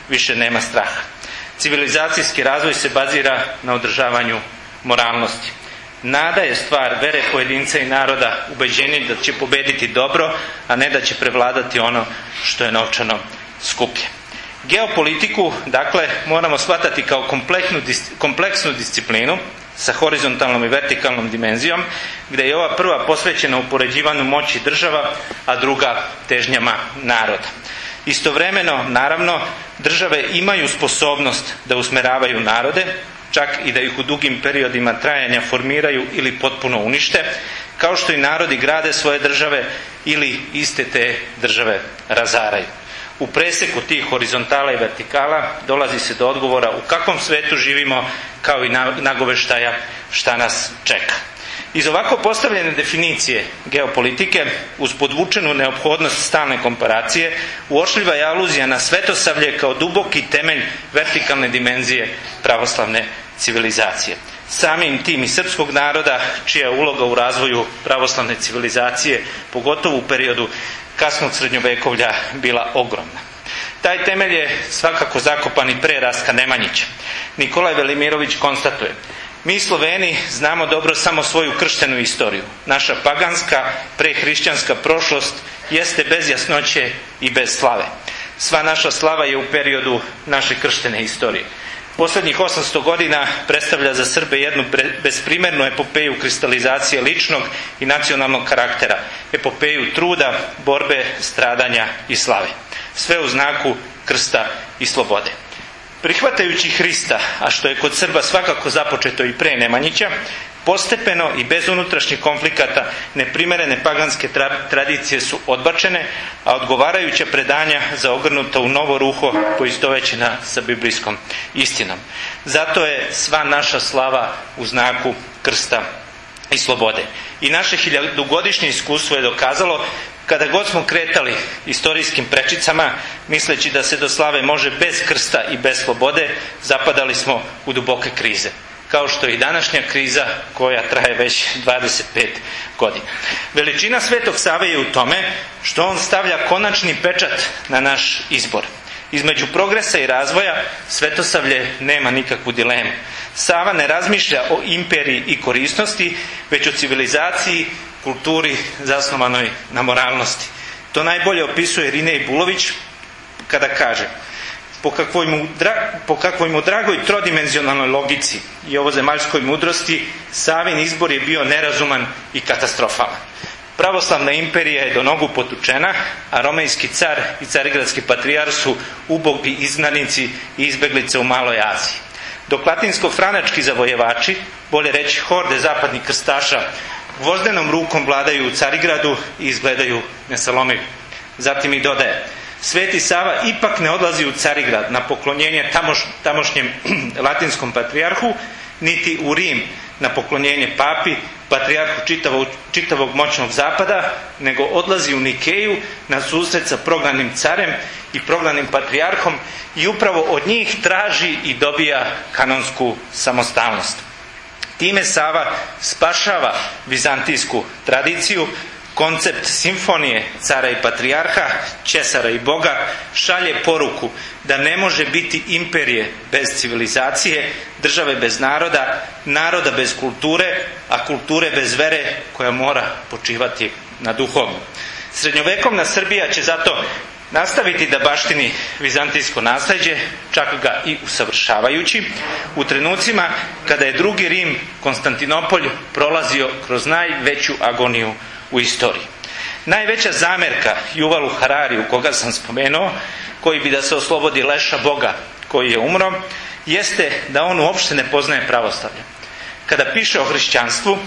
više nema straha. Civilizacijski razvoj se bazira na održavanju moralnosti. Nada je stvar vere pojedinca i naroda, ubeđenje da će pobediti dobro, a ne da će prevladati ono što je novčano skuplje. Geopolitiku, dakle, moramo shvatati kao kompleksnu disciplinu sa horizontalnom i vertikalnom dimenzijom, gdje je ova prva posvećena upoređivanju moći država, a druga težnjama naroda. Istovremeno, naravno, države imaju sposobnost da usmeravaju narode, čak i da ih u dugim periodima trajanja formiraju ili potpuno unište, kao što i narodi grade svoje države ili iste te države razaraju. U preseku tih horizontala i vertikala dolazi se do odgovora u kakvom svetu živimo, kao i nagoveštaja šta nas čeka. Iz ovako postavljene definicije geopolitike, uz podvučenu neophodnost stalne komparacije, uočljiva je aluzija na svetosavlje kao duboki temelj vertikalne dimenzije pravoslavne civilizacije. Samim tim i srpskog naroda, čija je uloga u razvoju pravoslavne civilizacije, pogotovo u periodu kasnog srednjovekovlja, bila ogromna. Taj temelj je svakako zakopan i pre Rastka Nemanjića. Nikolaj Velimirović konstatuje: mi Sloveni znamo dobro samo svoju krštenu istoriju. Naša paganska, prehrišćanska prošlost jeste bez jasnoće i bez slave. Sva naša slava je u periodu naše krštene istorije. Posljednjih osamsto godina predstavlja za Srbe jednu besprimernu epopeju kristalizacije ličnog i nacionalnog karaktera, epopeju truda, borbe, stradanja i slave. Sve u znaku krsta i slobode. Prihvatajući Hrista, a što je kod Srba svakako započeto i pre Nemanjića, postepeno i bez unutrašnjih konflikata neprimerene paganske tra- tradicije su odbačene, a odgovarajuća predanja zaogrnuta u novo ruho poistovećena sa biblijskom istinom. Zato je sva naša slava u znaku krsta i slobode. I naše hiljadugodišnje iskustvo je dokazalo, kada god smo kretali istorijskim prečicama, misleći da se do slave može bez krsta i bez slobode, zapadali smo u duboke krize. Kao što je i današnja kriza koja traje već dvadeset pet godina. Veličina Svetog Save je u tome što on stavlja konačni pečat na naš izbor. Između progresa i razvoja Svetosavlje nema nikakvu dilemu. Sava ne razmišlja o imperiji i korisnosti, već o civilizaciji, kulturi zasnovanoj na moralnosti. To najbolje opisuje Irinej Bulović kada kaže: Po kakvoj, mu dra, po kakvoj mu dragoj trodimenzionalnoj logici i ovozemaljskoj mudrosti, Savin izbor je bio nerazuman i katastrofalan. Pravoslavna imperija je do nogu potučena, a romejski car i carigradski patrijar su ubogi izgnanici i izbeglice u Maloj Aziji. Dok latinsko-franački zavojevači, bolje reći horde zapadnih krstaša, gvozdenom rukom vladaju u Carigradu i izgledaju nesalomivi. Zatim i dodaje: Sveti Sava ipak ne odlazi u Carigrad na poklonjenje tamoš, tamošnjem latinskom patrijarhu, niti u Rim na poklonjenje papi, patrijarhu čitavog, čitavog moćnog zapada, nego odlazi u Nikeju na susret sa prognanim carem i prognanim patrijarhom i upravo od njih traži i dobija kanonsku samostalnost. Time Sava spašava vizantijsku tradiciju, koncept simfonije cara i patrijarha, Ćesara i Boga, šalje poruku da ne može biti imperije bez civilizacije, države bez naroda, naroda bez kulture, a kulture bez vere koja mora počivati na duhovnom. Srednjovekovna Srbija će zato nastaviti da baštini vizantijsko nasleđe, čak ga i usavršavajući, u trenucima kada je drugi Rim, Konstantinopolj, prolazio kroz najveću agoniju u istoriji. Najveća zamerka Juvalu Harariju, koga sam spomenuo, koji bi da se oslobodi leša Boga koji je umro, jeste da on uopšte ne poznaje pravoslavlje. Kada piše o hrišćanstvu,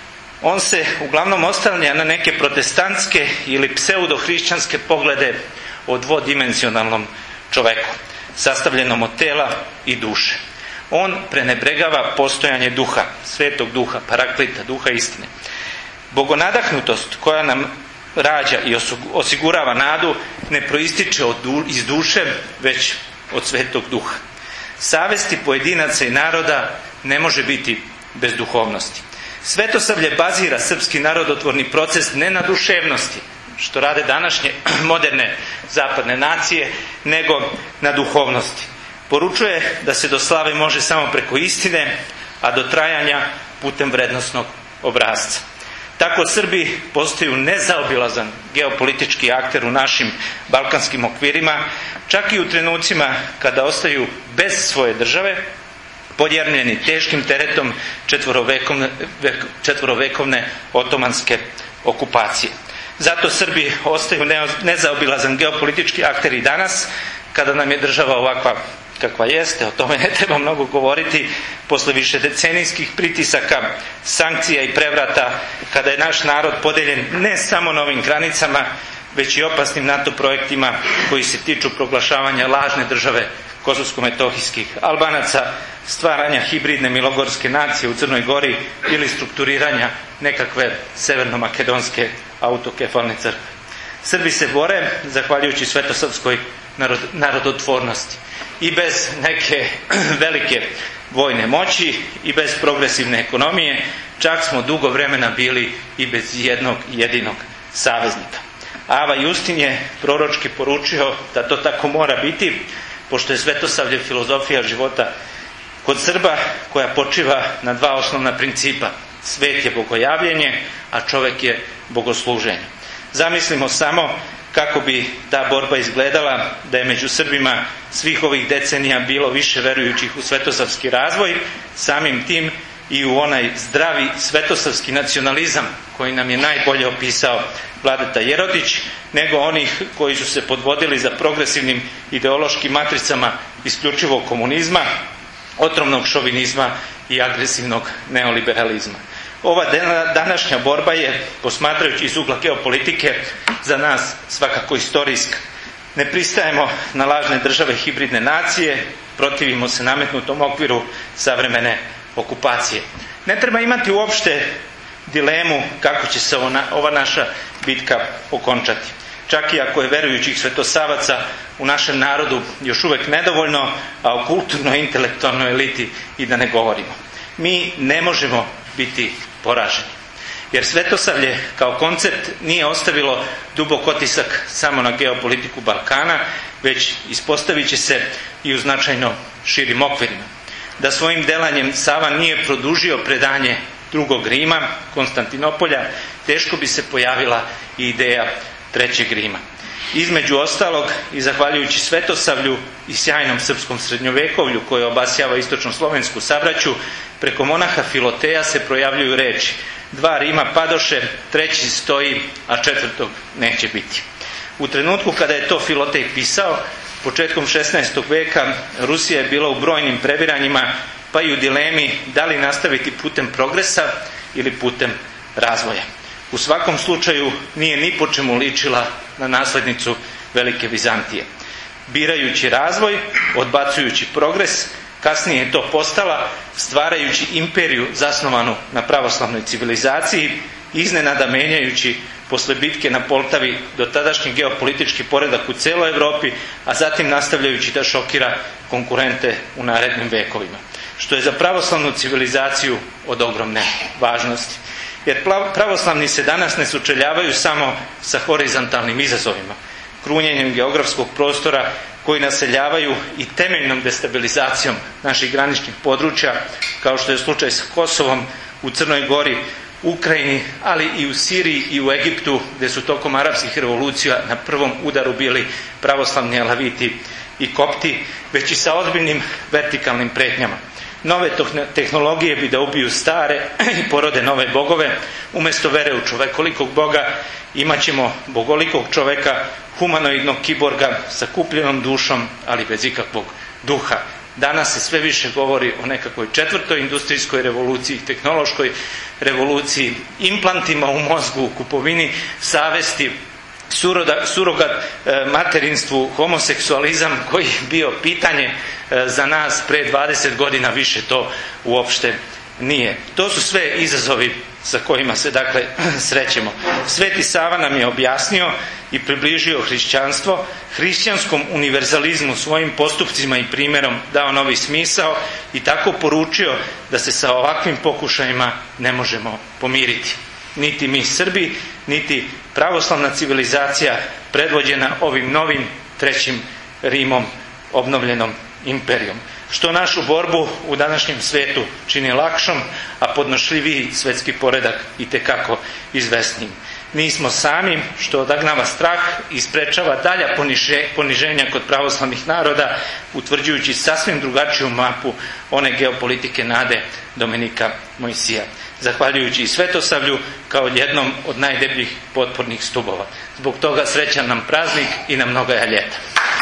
on se uglavnom ostavlja na neke protestantske ili pseudohrišćanske poglede o dvodimenzionalnom čoveku, sastavljenom od tela i duše. On prenebregava postojanje duha, svetog duha, paraklita, duha istine. Bogonadahnutost koja nam rađa i osigurava nadu ne proističe od du, iz duše, već od svetog duha. Savesti pojedinaca i naroda ne može biti bez duhovnosti. Svetosavlje bazira srpski narodotvorni proces ne na duševnosti, što rade današnje moderne zapadne nacije, nego na duhovnosti. Poručuje da se do slave može samo preko istine, a do trajanja putem vrednosnog obrasca. Tako Srbi postaju nezaobilazan geopolitički akter u našim balkanskim okvirima, čak i u trenucima kada ostaju bez svoje države, podjarmljeni teškim teretom četvorovekovne, četvorovekovne otomanske okupacije. Zato Srbi ostaju nezaobilazan geopolitički akter i danas, kada nam je država ovakva kakva jeste, o tome ne treba mnogo govoriti, posle višedecenijskih pritisaka, sankcija i prevrata, kada je naš narod podeljen ne samo na ovim granicama, već i opasnim NATO projektima koji se tiču proglašavanja lažne države kosovsko-metohijskih Albanaca, stvaranja hibridne milogorske nacije u Crnoj Gori ili strukturiranja nekakve severno-makedonske autokefalne crkve. Srbi se bore zahvaljujući svetosavskoj narod, narodotvornosti i bez neke velike vojne moći i bez progresivne ekonomije, čak smo dugo vremena bili i bez jednog jedinog saveznika. Ava Justin je proročki poručio da to tako mora biti, pošto je svetosavlje filozofija života kod Srba koja počiva na dva osnovna principa. Svet je bogojavljenje, a čovek je bogosluženje. Zamislimo samo kako bi ta borba izgledala da je među Srbima svih ovih decenija bilo više verujućih u svetosavski razvoj, samim tim i u onaj zdravi svetosavski nacionalizam koji nam je najbolje opisao Vladeta Jerodić, nego onih koji su se podvodili za progresivnim ideološkim matricama isključivog komunizma, otrovnog šovinizma i agresivnog neoliberalizma. Ova današnja borba je, posmatrajući iz ugla geopolitike, za nas svakako istorijska. Ne pristajemo na lažne države hibridne nacije, protivimo se nametnutom okviru savremene okupacije. Ne treba imati uopšte dilemu kako će se ova naša bitka okončati. Čak i ako je verujućih svetosavaca u našem narodu još uvek nedovoljno, a o kulturnoj i intelektualnoj eliti i da ne govorimo. Mi ne možemo biti poraženi. Jer svetosavlje kao koncept nije ostavilo dubok otisak samo na geopolitiku Balkana, već ispostavit će se i u značajno širim okvirima. Da svojim delanjem Sava nije produžio predanje drugog Rima, Konstantinopolja, teško bi se pojavila i ideja trećeg Rima. Između ostalog, i zahvaljujući svetosavlju i sjajnom srpskom srednjovekovlju koje obasjava istočno-slovensku sabraću, preko monaha Filoteja se projavljuju reči: dva Rima padoše, treći stoji, a četvrtog neće biti. U trenutku kada je to Filotej pisao, početkom šesnaestog veka, Rusija je bila u brojnim previranjima, pa i u dilemi da li nastaviti putem progresa ili putem razvoja. U svakom slučaju nije ni po čemu ličila na naslednicu Velike Vizantije. Birajući razvoj, odbacujući progres, kasnije je to postala, stvarajući imperiju zasnovanu na pravoslavnoj civilizaciji, iznenada menjajući posle bitke na Poltavi dotadašnji geopolitički poredak u celoj Evropi, a zatim nastavljajući da šokira konkurente u narednim vekovima. Što je za pravoslavnu civilizaciju od ogromne važnosti. Jer pravoslavni se danas ne sučeljavaju samo sa horizontalnim izazovima, krunjenjem geografskog prostora koji naseljavaju i temeljnom destabilizacijom naših graničnih područja, kao što je slučaj sa Kosovom, u Crnoj Gori, Ukrajini, ali i u Siriji i u Egiptu, gdje su tokom arapskih revolucija na prvom udaru bili pravoslavni alaviti i kopti, već i sa ozbiljnim vertikalnim pretnjama. Nove tehnologije bi da ubiju stare i porode nove bogove. Umjesto vere u čovekolikog boga imat ćemo bogolikog čoveka, humanoidnog kiborga sa kupljenom dušom, ali bez ikakvog duha. Danas se sve više govori o nekakvoj četvrtoj industrijskoj revoluciji, tehnološkoj revoluciji, implantima u mozgu, kupovini savesti, surogat materinstvu, homoseksualizam koji je bio pitanje za nas pre dvadeset godina, više to uopšte nije. To su sve izazovi sa kojima se dakle srećemo. Sveti Sava nam je objasnio i približio hrišćanstvo, hrišćanskom univerzalizmu svojim postupcima i primjerom dao novi smisao i tako poručio da se sa ovakvim pokušajima ne možemo pomiriti. Niti mi Srbi, niti pravoslavna civilizacija predvođena ovim novim trećim Rimom, obnovljenom imperijom. Što našu borbu u današnjem svetu čini lakšom, a podnošljiviji svetski poredak itekako izvesnijim. Nismo sami, što odagnava strah i sprečava dalja poniženja kod pravoslavnih naroda, utvrđujući sasvim drugačiju mapu one geopolitike nade Dominika Mojsija, zahvaljujući i Svetosavlju kao jednom od najdebljih potpornih stubova. Zbog toga srećan nam praznik i na mnoga ljeta.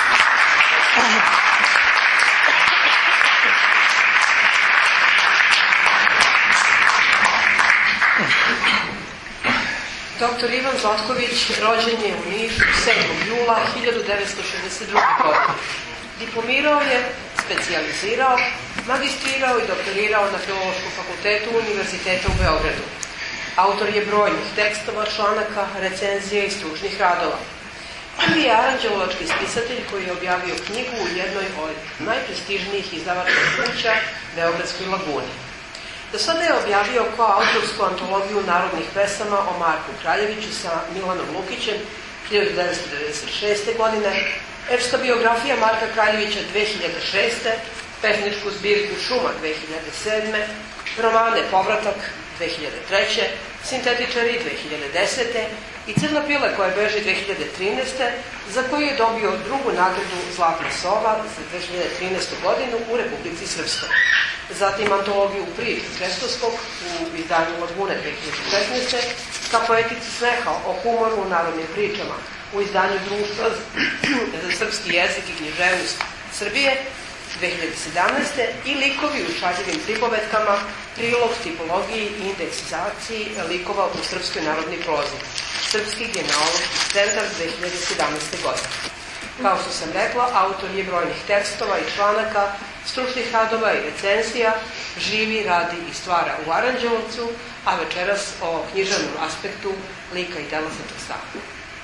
Doktor Ivan Zlatković rođen je u Nišu sedmog jula hiljadu devetsto šezdeset druge. godine. Diplomirao je, specijalizirao, magistrirao i doktorirao na Filološkom fakultetu Univerziteta u Beogradu. Autor je brojnih tekstova, članaka, recenzija i stručnih radova. Prvi je aranđelovački spisatelj koji je objavio knjigu u jednoj od najprestižnijih izdavačkih kuća Beogradskoj laguni. Do sada je objavio koautorsku antologiju narodnih pesama o Marku Kraljeviću sa Milanom Lukićem hiljadu devetsto devedeset šeste. godine, epska biografija Marka Kraljevića dve hiljade šeste. pesničku zbirku Šuma dve hiljade sedme. romane Povratak dve hiljade treće. Sintetičari dve hiljade desete. i Crna pila koja beži dve hiljade trinaeste. za koju je dobio drugu nagradu Zlatna sova za dve hiljade trinaestu. godinu u Republici Srpskoj. Zatim antologiju Priče Krestovskog u izdanju Lagune dve hiljade šesnaeste. ka poetici smeha o humoru u narodnim pričama u izdanju Društva za srpski jezik i književnost Srbije dve hiljade sedamnaeste. i Likovi u šaljivim pripovetkama, prilog tipologiji i indeksizaciji likova u srpskoj narodnoj prozi. Srpski genealoški centar dve hiljade sedamnaeste. godine. Kao što sam rekla, autor je brojnih tekstova i članaka, stručnih radova i recenzija, živi, radi i stvara u Aranđelovcu, a večeras o književnom aspektu lika i dela Svetog Save.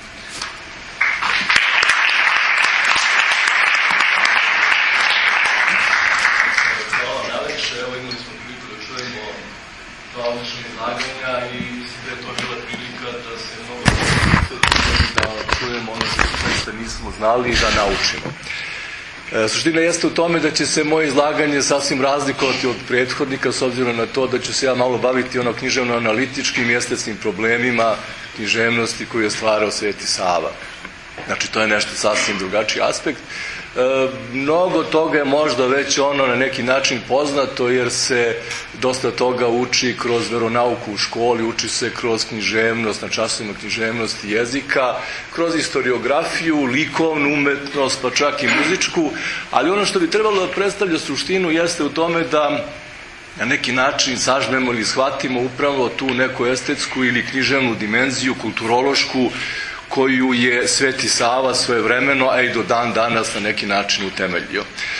Hvala najlepše, evo imali smo priliku da čujemo dva odlična izlaganja i mislim da je to bila prilika da se mnogo da čujemo ono što nismo znali i da naučimo. E, suština jeste u tome da će se moje izlaganje sasvim razlikovati od prethodnika s obzirom na to da ću se ja malo baviti ono književno-analitičkim i estetskim problemima književnosti koju je stvarao Sveti Sava. Znači to je nešto sasvim drugačiji aspekt. E, mnogo toga je možda već ono na neki način poznato jer se dosta toga uči kroz veronauku u školi, uči se kroz književnost, na časovima književnosti jezika, kroz historiografiju, likovnu umetnost, pa čak i muzičku, ali ono što bi trebalo da predstavlja suštinu jeste u tome da na neki način sažmemo ili shvatimo upravo tu neku estetsku ili književnu dimenziju, kulturološku, koju je Sveti Sava svojevremeno, a i do dan danas na neki način utemeljio.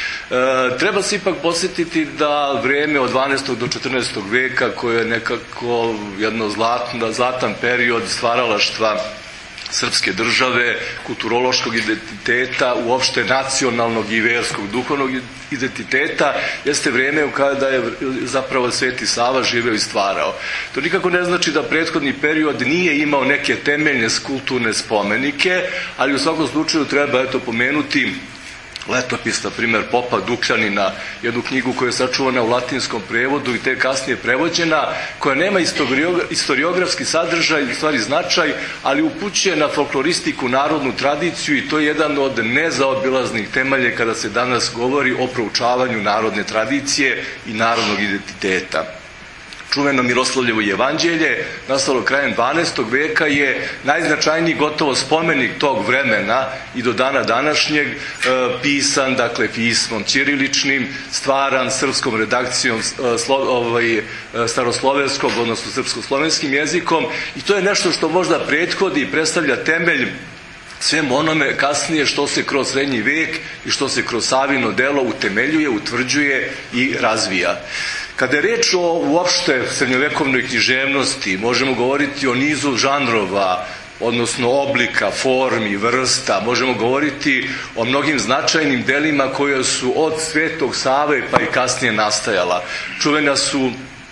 E, treba se ipak posjetiti da vreme od dvanaestog do četrnaestog veka, koje je nekako jedno zlatno, zlatan period stvaralaštva srpske države, kulturološkog identiteta, uopšte nacionalnog i verskog duhovnog identiteta, jeste vreme u kada je zapravo Sveti Sava živeo i stvarao. To nikako ne znači da prethodni period nije imao neke temeljne kulturne spomenike, ali u svakom slučaju treba eto pomenuti letopis, na primjer, Popa Dukljanina, jednu knjigu koja je sačuvana u latinskom prevodu i te kasnije prevođena, koja nema istoriografski sadržaj, u stvari značaj, ali upućuje na folkloristiku, narodnu tradiciju i to je jedan od nezaobilaznih temelja kada se danas govori o proučavanju narodne tradicije i narodnog identiteta. Čuveno Miroslavljevo jevanđelje, nastalo krajem dvanaestog veka, je najznačajniji gotovo spomenik tog vremena i do dana današnjeg, e, pisan, dakle, pismom ćiriličnim, stvaran srpskom redakcijom e, slo, ovaj, staroslovenskog, odnosno srpsko-slovenskim jezikom, i to je nešto što možda prethodi i predstavlja temelj svemu onome kasnije što se kroz srednji vek i što se kroz Savino delo utemeljuje, utvrđuje i razvija. Kada je reč o uopšte srednjovekovnoj književnosti, možemo govoriti o nizu žanrova, odnosno oblika, formi, vrsta, možemo govoriti o mnogim značajnim delima koja su od Svetog Save pa i kasnije nastajala. Čuvena su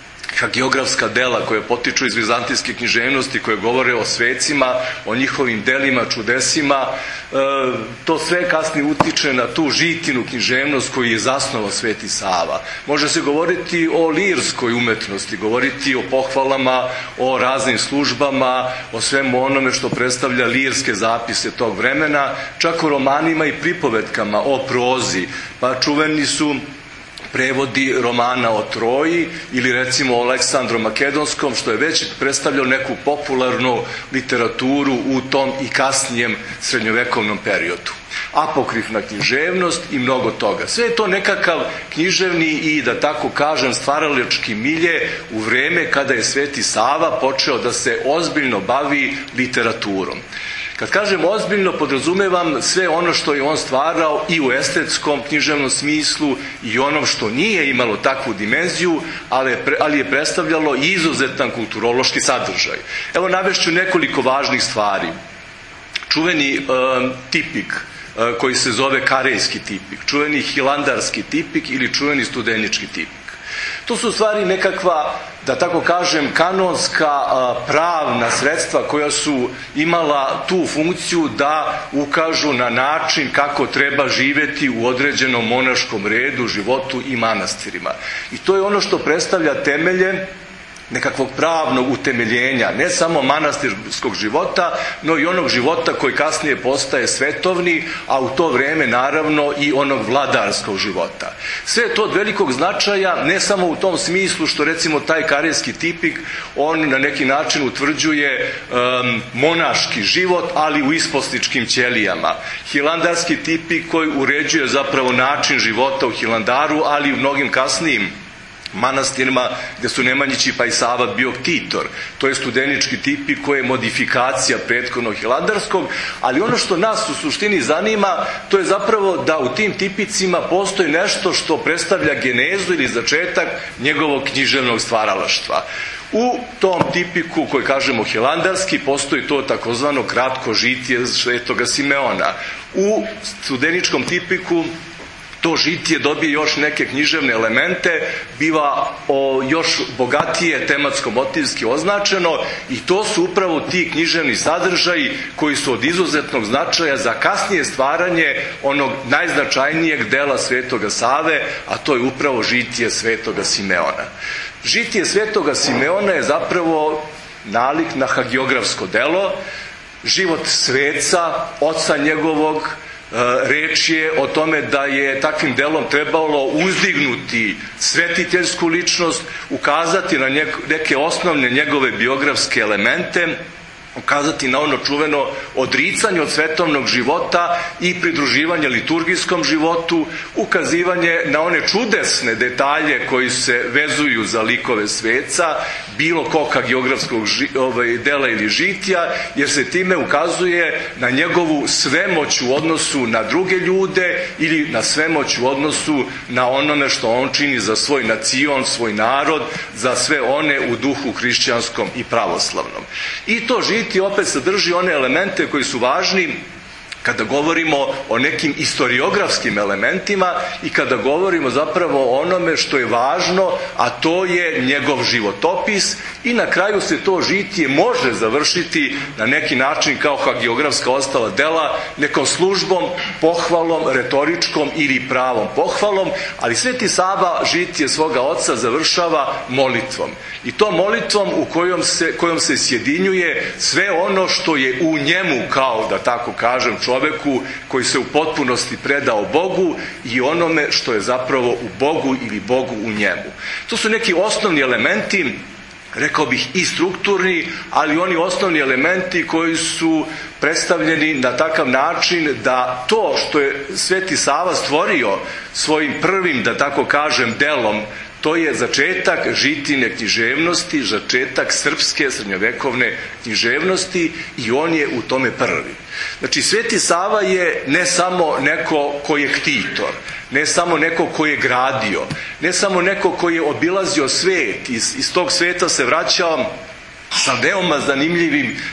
hagiografska dela koja potiču iz vizantijske književnosti, koje govore o svecima, o njihovim delima, čudesima. E, to sve kasnije utiče na tu žitinu književnost koju je zasnovao Sveti Sava. Može se govoriti o lirskoj umetnosti, govoriti o pohvalama, o raznim službama, o svemu onome što predstavlja lirske zapise tog vremena, čak o romanima i pripovetkama, o prozi. Pa čuveni su prevodi romana o Troji ili recimo o Aleksandru Makedonskom, što je već predstavljao neku popularnu literaturu u tom i kasnijem srednjovekovnom periodu. Apokrifna književnost i mnogo toga. Sve je to nekakav književni i, da tako kažem, stvaralački milje u vreme kada je Sveti Sava počeo da se ozbiljno bavi literaturom. Kad kažem ozbiljno, podrazumevam sve ono što je on stvarao i u estetskom književnom smislu i onom što nije imalo takvu dimenziju, ali je predstavljalo izuzetan kulturološki sadržaj. Evo navešću nekoliko važnih stvari. Čuveni e, tipik e, koji se zove karejski tipik, čuveni hilandarski tipik ili čuveni studenički tipik. To su u stvari nekakva, da tako kažem, kanonska pravna sredstva koja su imala tu funkciju da ukažu na način kako treba živjeti u određenom monaškom redu, životu i manastirima. I to je ono što predstavlja temelje nekakvog pravnog utemeljenja, ne samo manastirskog života, no i onog života koji kasnije postaje svetovni, a u to vreme naravno i onog vladarskog života. Sve je to od velikog značaja, ne samo u tom smislu što recimo taj karejski tipik, on na neki način utvrđuje um, monaški život, ali u isposničkim ćelijama. Hilandarski tipik koji uređuje zapravo način života u Hilandaru, ali i u mnogim kasnijim manastirima gde su Nemanjići pa i Sava bio ktitor. To je studenički tipik koji je modifikacija prethodnog hilandarskog, ali ono što nas u suštini zanima, to je zapravo da u tim tipicima postoji nešto što predstavlja genezu ili začetak njegovog književnog stvaralaštva. U tom tipiku koji kažemo hilandarski postoji to takozvano kratko žitije Svetoga Simeona. U studeničkom tipiku to žitije dobije još neke književne elemente, biva o, još bogatije tematsko-motivski označeno i to su upravo ti književni sadržaji koji su od izuzetnog značaja za kasnije stvaranje onog najznačajnijeg dela Svetoga Save, a to je upravo žitije Svetoga Simeona. Žitije Svetoga Simeona je zapravo nalik na hagiografsko delo, život sveca, oca njegovog. Reč je o tome da je takvim delom trebalo uzdignuti svetiteljsku ličnost, ukazati na neke osnovne njegove biografske elemente, ukazati na ono čuveno odricanje od svetovnog života i pridruživanje liturgijskom životu, ukazivanje na one čudesne detalje koji se vezuju za likove sveca, bilo koga geografskog ži, ovaj, dela ili žitija, jer se time ukazuje na njegovu svemoć u odnosu na druge ljude ili na svemoć u odnosu na onome što on čini za svoj nacion, svoj narod, za sve one u duhu hrišćanskom i pravoslavnom. I to žitije i opet sadrži one elemente koji su važni kada govorimo o nekim istoriografskim elementima i kada govorimo zapravo o onome što je važno, a to je njegov životopis i na kraju se to žitije može završiti na neki način kao hagiografska ostala dela, nekom službom, pohvalom, retoričkom ili pravom pohvalom, ali Sveti Sava žitije svoga oca završava molitvom. I to molitvom u kojom se, kojom se sjedinjuje sve ono što je u njemu, kao da tako kažem, čoveku koji se u potpunosti predao Bogu i onome što je zapravo u Bogu ili Bogu u njemu. To su neki osnovni elementi, rekao bih i strukturni, ali oni osnovni elementi koji su predstavljeni na takav način da to što je Sveti Sava stvorio svojim prvim, da tako kažem, delom, to je začetak žitine književnosti, začetak srpske srednjovekovne književnosti i on je u tome prvi. Znači, Sveti Sava je ne samo neko ko je ktitor, ne samo neko ko je gradio, ne samo neko ko je obilazio svet, iz, iz tog sveta se vraćao sa veoma zanimljivim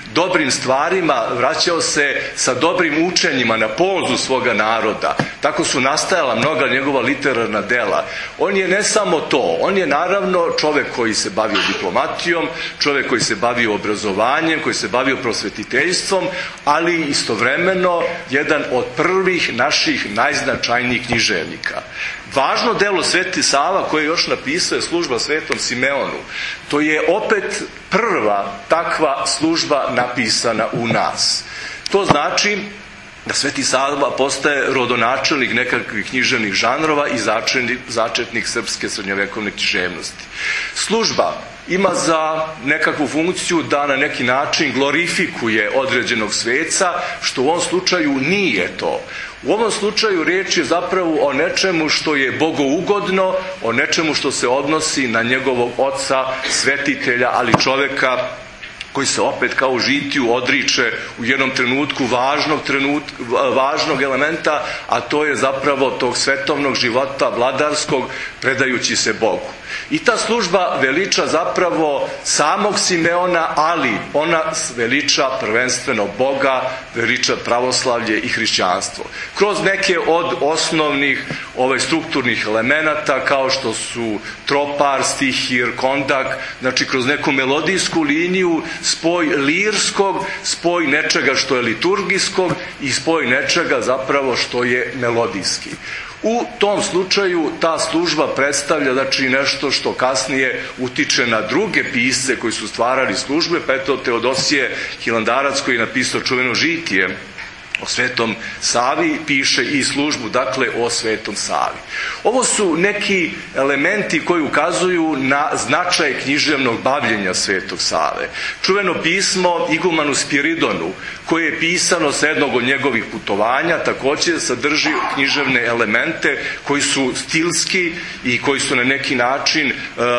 dobrim stvarima, vraćao se sa dobrim učenjima na polzu svoga naroda. Tako su nastajala mnoga njegova literarna dela. On je ne samo to, on je naravno čovek koji se bavio diplomatijom, čovek koji se bavio obrazovanjem, koji se bavio prosvetiteljstvom, ali istovremeno jedan od prvih naših najznačajnijih književnika. Važno delo Sveti Sava koje još napisao je služba Svetom Simeonu. To je opet prva takva služba napisana u nas. To znači da Sveti Sava postaje rodonačelnik nekakvih književnih žanrova i začetnik, začetnik srpske srednjovekovne književnosti. Služba ima za nekakvu funkciju da na neki način glorifikuje određenog sveca, što u ovom slučaju nije to. U ovom slučaju riječ je zapravo o nečemu što je bogougodno, o nečemu što se odnosi na njegovog oca, svetitelja, ali čoveka koji se opet kao žitiju odriče u jednom trenutku važnog, trenutka, važnog elementa, a to je zapravo tog svetovnog života vladarskog, predajući se Bogu. I ta služba veliča zapravo samog Simeona, ali ona veliča prvenstveno Boga, veliča pravoslavlje i hrišćanstvo. Kroz neke od osnovnih ovaj, strukturnih elemenata, kao što su tropar, stihir, kondak, znači kroz neku melodijsku liniju, spoj lirskog, spoj nečega što je liturgijskog i spoj nečega zapravo što je melodijski. U tom slučaju ta služba predstavlja znači nešto što kasnije utiče na druge pisce koji su stvarali službe, pa eto Teodosije Hilandarac koji je napisao čuveno žitije o Svetom Savi, piše i službu, dakle, o Svetom Savi. Ovo su neki elementi koji ukazuju na značaj književnog bavljenja Svetog Save. Čuveno pismo Igumanu Spiridonu, koje je pisano sa jednog od njegovih putovanja, također sadrži književne elemente koji su stilski i koji su na neki način e,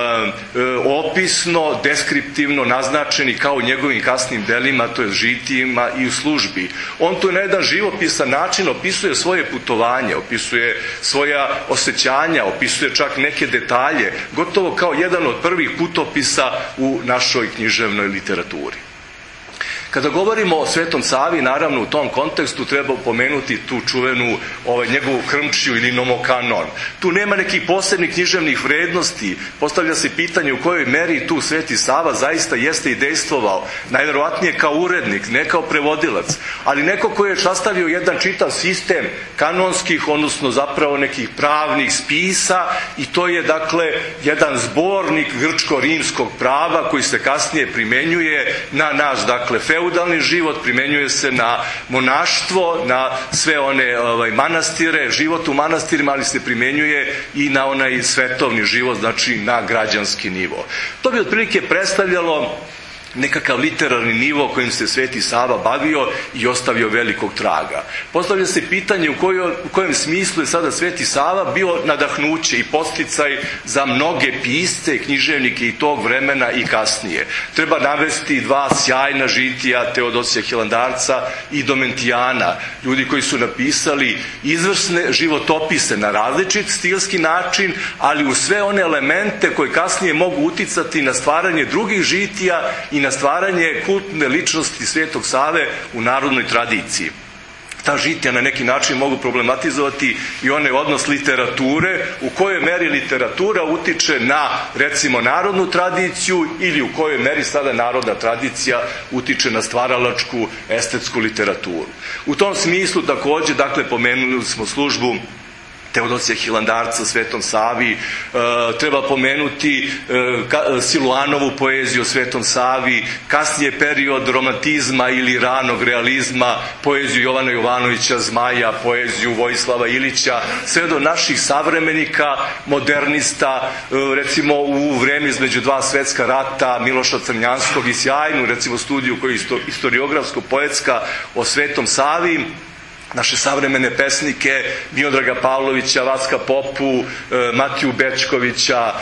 e, opisno, deskriptivno naznačeni kao u njegovim kasnim delima, to je žitijima i u službi. On tu na jedan živopisan način opisuje svoje putovanje, opisuje svoja osjećanja, opisuje čak neke detalje, gotovo kao jedan od prvih putopisa u našoj književnoj literaturi. Kada govorimo o Svetom Savi, naravno u tom kontekstu treba pomenuti tu čuvenu ovaj, njegovu krmčiju ili nomokanon. Tu nema nekih posebnih književnih vrednosti. Postavlja se pitanje u kojoj meri tu Sveti Sava zaista jeste i dejstvovao. Najverovatnije kao urednik, ne kao prevodilac, ali neko koji je sastavio jedan čitav sistem kanonskih, odnosno zapravo nekih pravnih spisa, i to je dakle jedan zbornik grčko-rimskog prava koji se kasnije primenjuje na naš dakle feudalni život, primenjuje se na monaštvo, na sve one ovaj, manastire, život u manastirima, ali se primenjuje i na onaj svetovni život, znači na građanski nivo. To bi otprilike predstavljalo nekakav literarni nivo kojim se Sveti Sava bavio i ostavio velikog traga. Postavlja se pitanje u, kojoj, u kojem smislu je sada Sveti Sava bio nadahnuće i posticaj za mnoge pisce, književnike i tog vremena i kasnije. Treba navesti dva sjajna žitija Teodosija Hilandarca i Domentijana, ljudi koji su napisali izvrsne životopise na različit stilski način, ali u sve one elemente koje kasnije mogu uticati na stvaranje drugih žitija i na stvaranje kultne ličnosti Svetog Save u narodnoj tradiciji. Ta žitija na neki način mogu problematizovati i onaj odnos literature, u kojoj meri literatura utiče na, recimo, narodnu tradiciju ili u kojoj meri sada narodna tradicija utiče na stvaralačku, estetsku literaturu. U tom smislu također, dakle, pomenuli smo službu Teodosija Hilandarca, Svetom Savi, e, treba pomenuti e, Siluanovu poeziju o Svetom Savi, kasnije period romantizma ili ranog realizma, poeziju Jovana Jovanovića Zmaja, poeziju Vojislava Ilića, sve do naših savremenika, modernista, e, recimo u vreme između dva svetska rata, Miloša Crnjanskog i sjajnu, recimo, studiju koja je historiografsko-poetska o Svetom Savi. naše savremene pesnike, Miodraga Pavlovića, Vaska Popu, Matiju Bečkovića,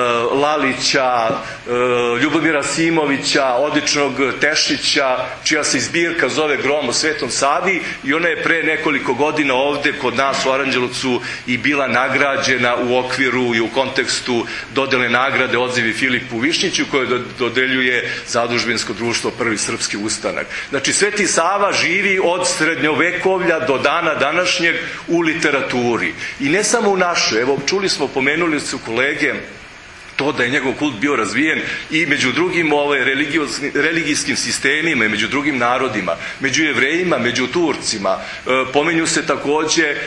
Lalića, Ljubomira Simovića, odličnog Tešića, čija se zbirka zove Grom o Svetom Savi, i ona je pre nekoliko godina ovde kod nas u Aranđelovcu i bila nagrađena u okviru i u kontekstu dodele nagrade Odzivi Filipu Višnjiću, koje dodeljuje Zadužbinsko društvo Prvi srpski ustanak. Znači, Sveti Sava živi od srednjovekovlja do dana današnjeg u literaturi. I ne samo u našoj. Evo, čuli smo, pomenuli su kolege to da je njegov kult bio razvijen i među drugim ovaj, religijskim sistemima i među drugim narodima, među Jevrejima, među Turcima. E, pominju se takođe e,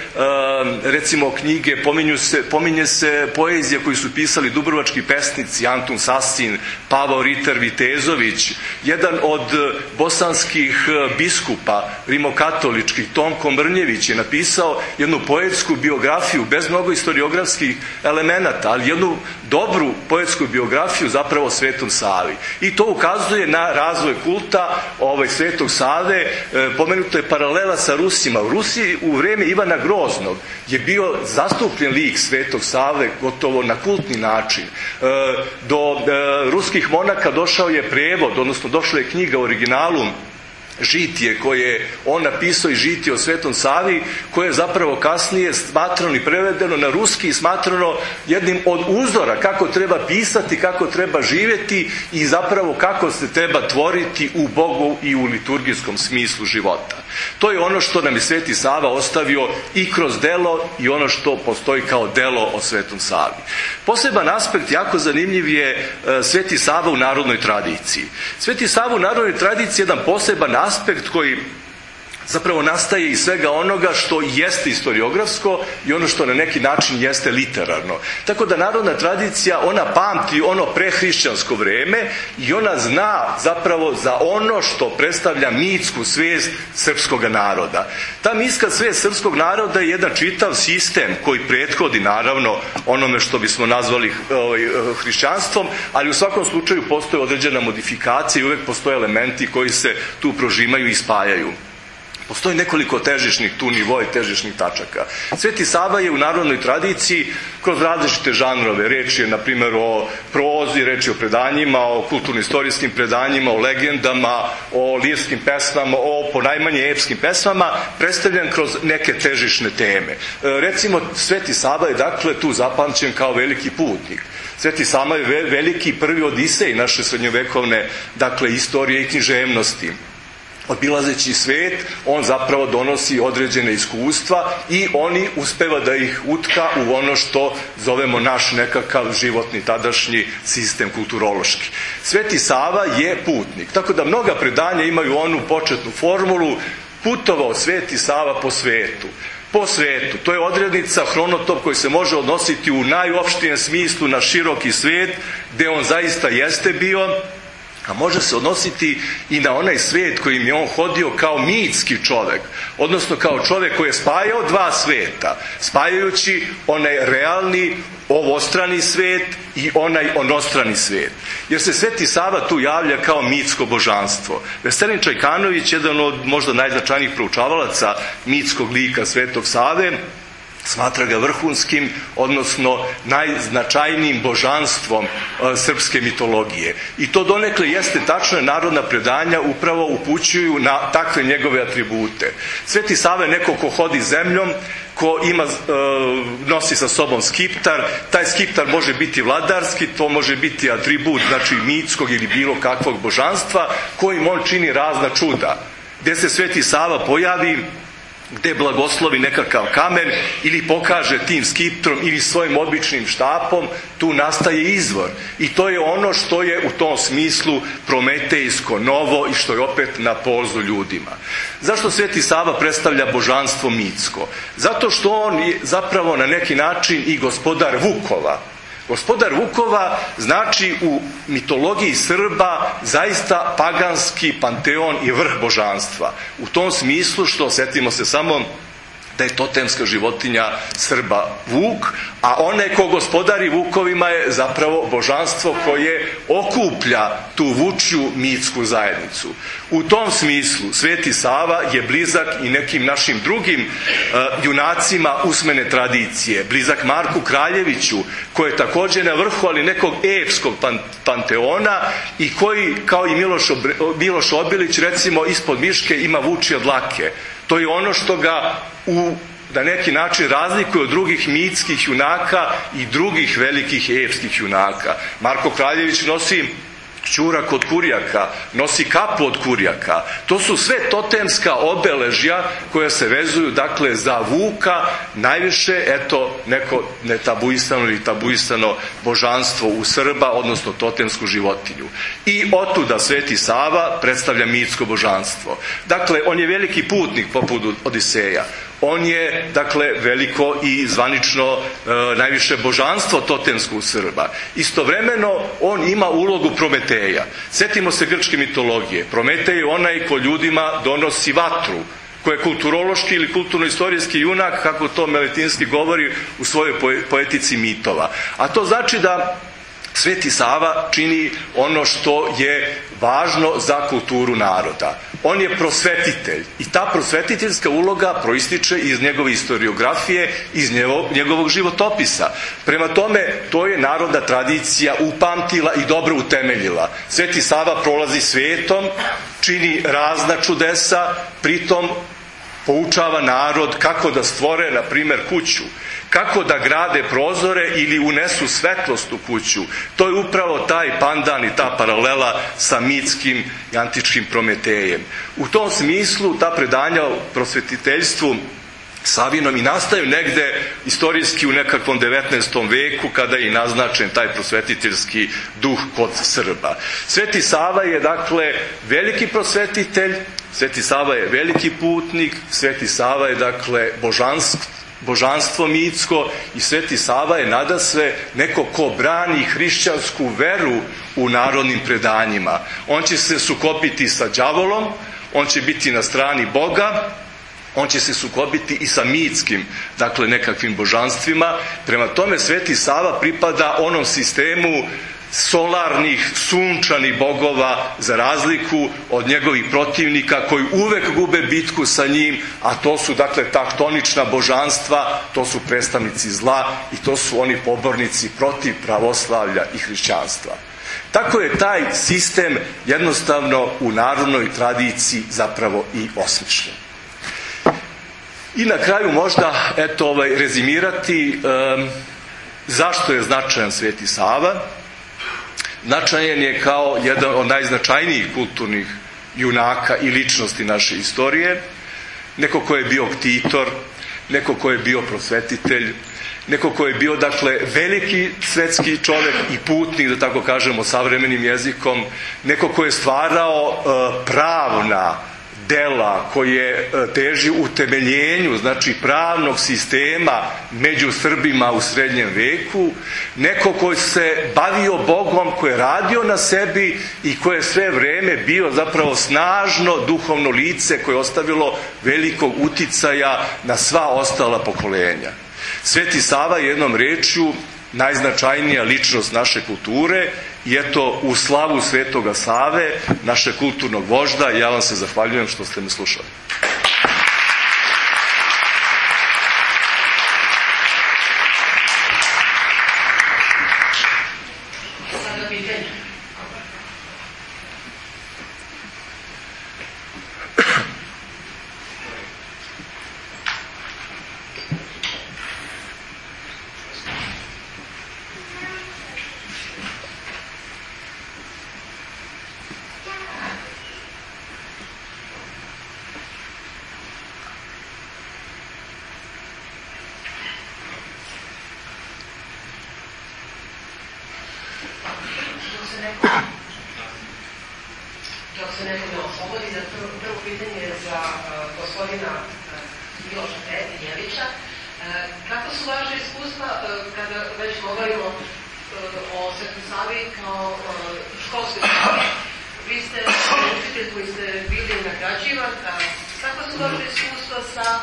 recimo knjige, pominju se, pominje se poezija koju su pisali dubrovački pesnici Antun Sasin, Pavao Ritar Vitezović. Jedan od bosanskih biskupa rimokatoličkih, Tonko Mrnjević, je napisao jednu poetsku biografiju bez mnogo historiografskih elemenata, ali jednu dobru poetsku biografiju zapravo o Svetom Savi. I to ukazuje na razvoj kulta ovaj, Svetog Save. E, pomenuto je paralela sa Rusima. U Rusiji u vreme Ivana Groznog je bio zastupljen lik Svetog Save gotovo na kultni način. E, do e, ruskih monaka došao je prevod, odnosno došla je knjiga u originalu, Žitije, koje je on napisao, i Žitije o Svetom Savi, koje je zapravo kasnije smatrano i prevedeno na ruski i smatrano jednim od uzora kako treba pisati, kako treba živjeti i zapravo kako se treba tvoriti u Bogu i u liturgijskom smislu života. To je ono što nam je Sveti Sava ostavio i kroz delo i ono što postoji kao delo o Svetom Savi. Poseban aspekt, jako zanimljiv, je Sveti Sava u narodnoj tradiciji. Sveti Sava u narodnoj tradiciji je jedan poseban aspekt koji zapravo nastaje iz svega onoga što jeste historiografsko i ono što na neki način jeste literarno. Tako da narodna tradicija, ona pamti ono prehrišćansko vreme i ona zna zapravo za ono što predstavlja mitsku svest srpskog naroda. Ta mitska svest srpskog naroda je jedan čitav sistem koji prethodi naravno onome što bismo nazvali ovaj, hrišćanstvom, ali u svakom slučaju postoje određena modifikacija i uvek postoje elementi koji se tu prožimaju i spajaju. Postoji nekoliko težišnih tu nivoa i težišnih tačaka. Sveti Sava je u narodnoj tradiciji kroz različite žanrove. Reč je, na primjer, o prozi, reč je o predanjima, o kulturno-istorijskim predanjima, o legendama, o lirskim pesmama, o ponajmanje epskim pesmama, predstavljen kroz neke težišne teme. E, recimo, Sveti Sava je dakle tu zapamćen kao veliki putnik. Sveti Sava je veliki prvi Odisej naše srednjovekovne, dakle, istorije i književnosti. Obilazeći svet, on zapravo donosi određene iskustva i oni uspeva da ih utka u ono što zovemo naš nekakav životni tadašnji sistem kulturološki. Sveti Sava je putnik, tako da mnoga predanja imaju onu početnu formulu: putovao Sveti Sava po svetu. Po svetu, to je odrednica, hronotop koji se može odnositi u najopštijem smislu na široki svet, gde on zaista jeste bio, a može se odnositi i na onaj svet kojim je on hodio kao mitski čovek, odnosno kao čovek koji je spajao dva sveta, spajajući onaj realni, ovostrani svet i onaj onostrani svet. Jer se Sveti Sava tu javlja kao mitsko božanstvo. Veselin Čajkanović, jedan od možda najznačajnijih proučavalaca mitskog lika Svetog Save, smatra ga vrhunskim, odnosno najznačajnijim božanstvom e, srpske mitologije. I to donekle jeste tačno, narodna predanja upravo upućuju na takve njegove atribute. Sveti Sava je neko ko hodi zemljom, ko ima, e, nosi sa sobom skiptar. Taj skiptar može biti vladarski, to može biti atribut, znači mitskog ili bilo kakvog božanstva, kojim on čini razna čuda. Gde se Sveti Sava pojavi, gde blagoslovi nekakav kamen ili pokaže tim skiptrom ili svojim običnim štapom, tu nastaje izvor. I to je ono što je u tom smislu prometejsko, novo i što je opet na pozu ljudima. Zašto Sveti Sava predstavlja božanstvo mitsko? Zato što on je zapravo na neki način i gospodar Vukova. Gospodar Vukova znači u mitologiji Srba zaista paganski panteon i vrh božanstva. U tom smislu što, setimo se samo da je totemska životinja Srba vuk, a onaj ko gospodari vukovima je zapravo božanstvo koje okuplja tu vučju mitsku zajednicu. U tom smislu Sveti Sava je blizak i nekim našim drugim uh, junacima usmene tradicije, blizak Marku Kraljeviću, koji je također na vrhu, ali nekog epskog pan, panteona i koji, kao i Miloš, Ob, Miloš Obilić, recimo ispod miške ima vučje dlake. To je ono što ga u na neki način razlikuje od drugih mitskih junaka i drugih velikih epskih junaka. Marko Kraljević nosi ćurak od kurjaka, nosi kapu od kurjaka. To su sve totemska obeležja koja se vezuju, dakle, za vuka, najviše, eto, neko netabuisano ili tabuisano božanstvo u Srba, odnosno totemsku životinju. I otuda Sveti Sava predstavlja mitsko božanstvo. Dakle, on je veliki putnik poput Odiseja. On je, dakle, veliko i zvanično e, najviše božanstvo totemsko u Srba. Istovremeno, on ima ulogu Prometeja. Sjetimo se grčke mitologije. Prometej je onaj ko ljudima donosi vatru, ko je kulturološki ili kulturno-istorijski junak, kako to Meletinski govori u svojoj poetici mitova. A to znači da Sveti Sava čini ono što je važno za kulturu naroda. On je prosvetitelj i ta prosvetiteljska uloga proističe iz njegove historiografije, iz njegovog životopisa. Prema tome, to je narodna tradicija upamtila i dobro utemeljila. Sveti Sava prolazi svetom, čini razna čudesa, pritom poučava narod kako da stvore, na primjer, kuću, kako da grade prozore ili unesu svetlost u kuću. To je upravo taj pandan i ta paralela sa mitskim i antičkim Prometejem. U tom smislu ta predanja o prosvetiteljstvu Savinom i nastaju negde istorijski u nekakvom devetnaestom veku, kada je i naznačen taj prosvetiteljski duh kod Srba. Sveti Sava je, dakle, veliki prosvetitelj, Sveti Sava je veliki putnik, Sveti Sava je, dakle, božanstvo, božanstvo mitsko i Sveti Sava je nadasve neko ko brani hrišćansku veru u narodnim predanjima. On će se sukobiti sa đavolom, on će biti na strani Boga, on će se sukobiti i sa mitskim, dakle, nekakvim božanstvima. Prema tome, Sveti Sava pripada onom sistemu solarnih, sunčanih bogova, za razliku od njegovih protivnika koji uvek gube bitku sa njim, a to su, dakle, taktonična božanstva, to su predstavnici zla i to su oni pobornici protiv pravoslavlja i hrišćanstva. Tako je taj sistem jednostavno u narodnoj tradiciji zapravo i osmišljen. I na kraju možda, eto, ovaj, rezimirati um, zašto je značajan Sveti Sava. Značajan je kao jedan od najznačajnijih kulturnih junaka i ličnosti naše istorije, neko ko je bio ktitor, neko ko je bio prosvetitelj, neko ko je bio, dakle, veliki svetski čovjek i putnik, da tako kažemo savremenim jezikom, neko ko je stvarao uh, pravna dela, koje teži utemeljenju, znači pravnog sistema među Srbima u srednjem veku, neko koji se bavio Bogom, koji je radio na sebi i koji je sve vreme bio zapravo snažno duhovno lice koje je ostavilo velikog uticaja na sva ostala pokolenja. Sveti Sava je, jednom rečju, najznačajnija ličnost naše kulture i eto, u slavu Svetoga Save, našeg kulturnog vožda, ja vam se zahvaljujem što ste me slušali. Dok se neko ne oslobodi, za prvo pitanje za gospodina Miloša Jelića. Kako su vaše iskustva kada već govorimo o Svetoj Savi kao školskoj savi? Vi ste učitelj koji ste bili nagrađivan. Kako su vaše iskustva sa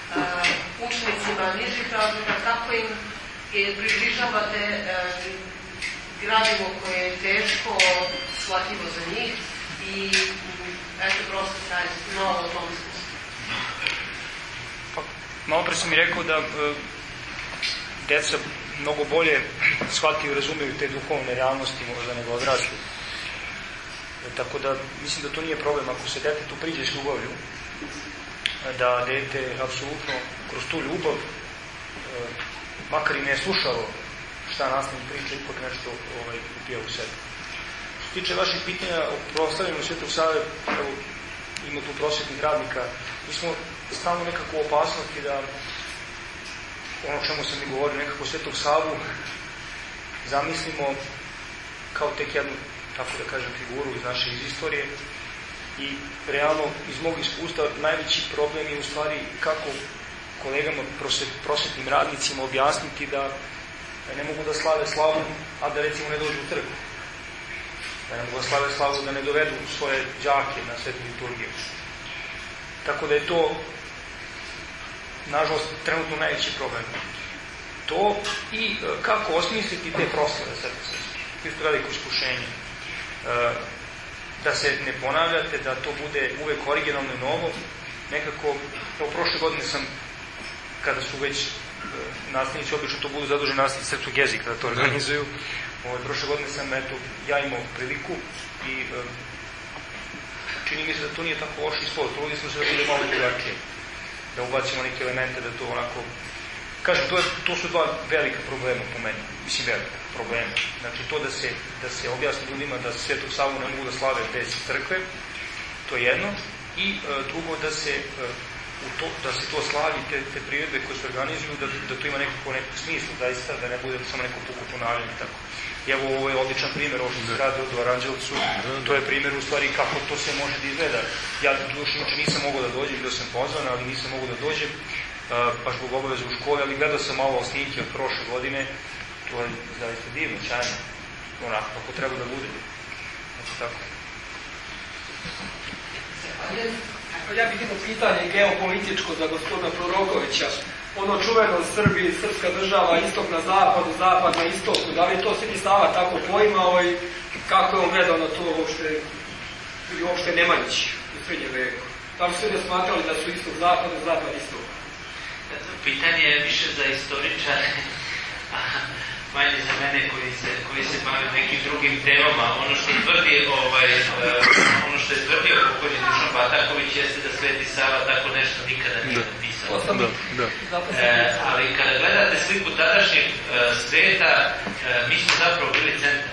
učenicima nižih razreda, kako im približavate gradivo koje je teško shvatljivo za njih i eto prosto taj malo o tom iskustvu. Pa, malo pre sam mi rekao da deca mnogo bolje shvataju i razumiju te duhovne realnosti možda nego odrasli. Tako da mislim da to nije problem ako se dete tu priđe s ljubavlju, da dete apsolutno kroz tu ljubav, makar i ne slušalo šta nastavnik priča, ipak nešto ovaj, upija u sebi. Što se tiče vaših pitanja o proslavljanju Svetog Save, evo, ima tu prosvetnih radnika, mi smo stalno nekako u opasnosti da ono čemu sam i govorio, nekako Svetog Savu zamislimo kao tek jednu, tako da kažem, figuru iz naše iz istorije i realno iz mog iskustva najveći problem je u stvari kako kolegama prosvetnim radnicima objasniti da ne mogu da slave slavu, a da recimo ne dođu u crkvu. Da ne mogu da slave slavu, da ne dovedu svoje đake na svetu liturgiju. Tako da je to, nažalost, trenutno najveći problem. To i kako osmisliti te proslave sad, to je veliko iskušenje. Da se ne ponavljate, da to bude uvek originalno i novo. Nekako, evo, prošle godine sam, kada su već nastavnici, obično to budu zaduženi nastavnici srpskog jezika da to organizuju. Ove, prošle godine sam, eto, ja imao priliku i e, čini mi se da to nije tako loš ispod. Trudili smo se da bude malo drugačije, da ubacimo neke elemente, da to onako... Kažem, to, je, to su dva velika problema po meni, mislim velika problema. Znači to da se, da se objasni ljudima da Svetog Savu ne mogu da slave bez crkve, to je jedno, i e, drugo da se... E, U to, da se to slavi, te, te priredbe koje se organizuju, da, da to ima nekako nekog smisla, zaista, da ne bude samo neko puko ponavljanje i tako. I evo, ovo je odličan primjer, ovo što se radi od Aranđelovcu, to je primjer u stvari kako to se može da izgleda. Ja dušno nisam mogao da dođem, bio sam pozvan, ali nisam mogao da dođem, baš zbog obaveze u školi, ali gledao sam malo snimke od prošle godine, to je zaista divno, sjajno, onako, kako treba da bude. Znači, tako. Ja bih jedno pitanje geopolitičko za gospodina Prorokovića. Ono čuveno Srbiji, srpska država, istok na zapadu, zapad na istoku, da li je to Sveti Sava tako poimao i kako je on gledao na to uopšte, ili uopšte Nemanjić u srednjem veku? Da li su ljudi smatrali da su istok zapad, zapad istok? Pitanje je više za istoričare, manje za mene koji se, koji se bave nekim drugim temama. Ono što tvrdi, ovaj, ono što je tvrdio pokojni Dušan Bataković jeste da Sveti Sava tako nešto nikada nije napisao. Da, da. E, ali kada gledate sliku tadašnjeg e, sveta, e, mi smo zapravo bili centar.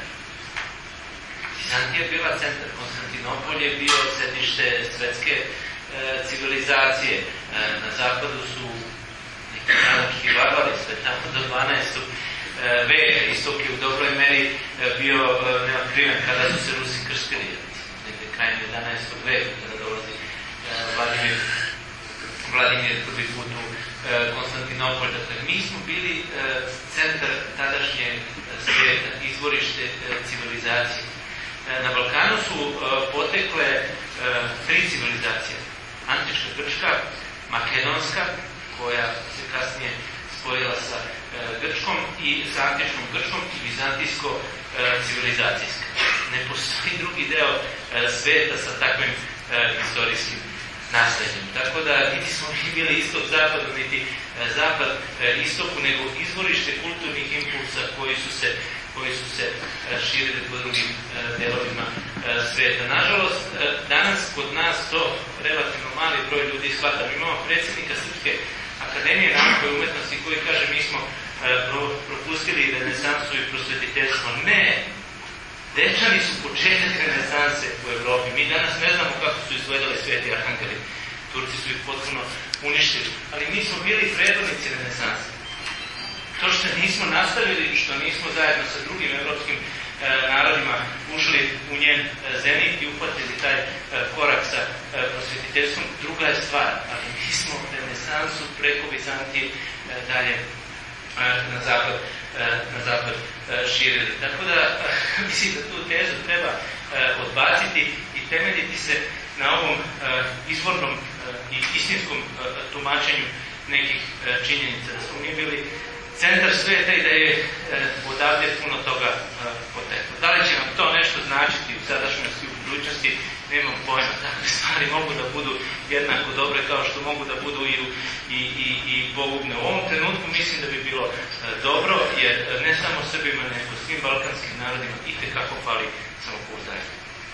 Bizantija je bila centar, Konstantinopolj je bio sedište svetske e, civilizacije. E, na zapadu su neki nanački varvari, sve tamo do dvanaestog veka. Istok je u dobroj meri bio neotkriven kada su se Rusi krstili, negde krajem jedanaestog veka, kada dolazi Vladimir, Vladimir prvi put u Konstantinopolj. Dakle, mi smo bili centar tadašnje svijeta, izvorište civilizacije. Na Balkanu su potekle tri civilizacije. Antička Grčka, Makedonska, koja se kasnije spojila sa e, Grčkom i sa antičkom Grčkom i vizantijsko-civilizacijska. E, ne postoji drugi deo e, sveta sa takvim e, istorijskim nasledđem. Tako da niti smo bili istok-zapad, niti e, zapad-istoku, nego izvorište kulturnih impulsa koji su se, koji su se e, širili po drugim e, delovima e, sveta. Nažalost, e, danas kod nas to relativno mali broj ljudi shvata. Mi imamo predsjednika Srpske Akademije nauke i umetnosti koji kaže mi smo e, pro, propustili renesansu i prosvetiteljstvo. Ne! Dečani su početak renesanse u Evropi. Mi danas ne znamo kako su izgledali sveti arhangeli. Turci su ih potpuno uništili. Ali mi smo bili predvodnici renesanse. To što nismo nastavili, što nismo zajedno sa drugim evropskim e, narodima ušli u njen e, zenit i upatili taj e, korak sa e, prosvetiteljstvom, druga je stvar. Ali mi smo renesansu preko Bizantije e, dalje e, na zapad, e, na zapad e, širili. Tako da e, mislim da tu tezu treba e, odbaciti i temeljiti se na ovom e, izvornom e, i istinskom e, tumačenju nekih činjenica, da smo mi bili centar sveta i da je odavde puno toga poteklo. Da li će nam to nešto značiti u sadašnjosti, u budućnosti, nemam pojma. Takve stvari mogu da budu jednako dobre kao što mogu da budu i, i, i, i pogubne. U ovom trenutku mislim da bi bilo dobro, jer ne samo Srbima, nego svim balkanskim narodima itekako fali samopouzdanje.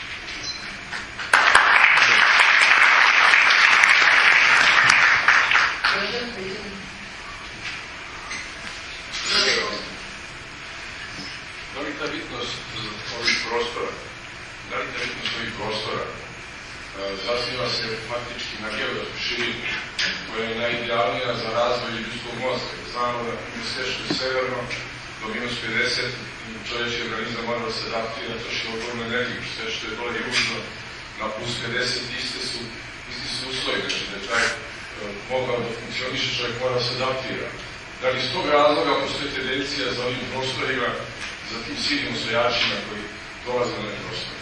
Da li ta bitnost ovih prostora, da li ta bitnost ovih prostora zasniva se faktički na geografskoj širini, koja je najidealnija za razvoj ljudskog mozga. Znamo da mi sve što je severno, do minus pedeset, čovječki organizam mora da se adaptira, troši ogromnu energiju, sve što je dole južno, na plus pedeset iste su, isti su uslovi, znači da je čaj mogao da funkcioniše, čovjek mora da se adaptira. Da li iz tog razloga postoji tendencija za ovim prostorima, za tim silnim osvojačima koji dolaze na ovim prostorima?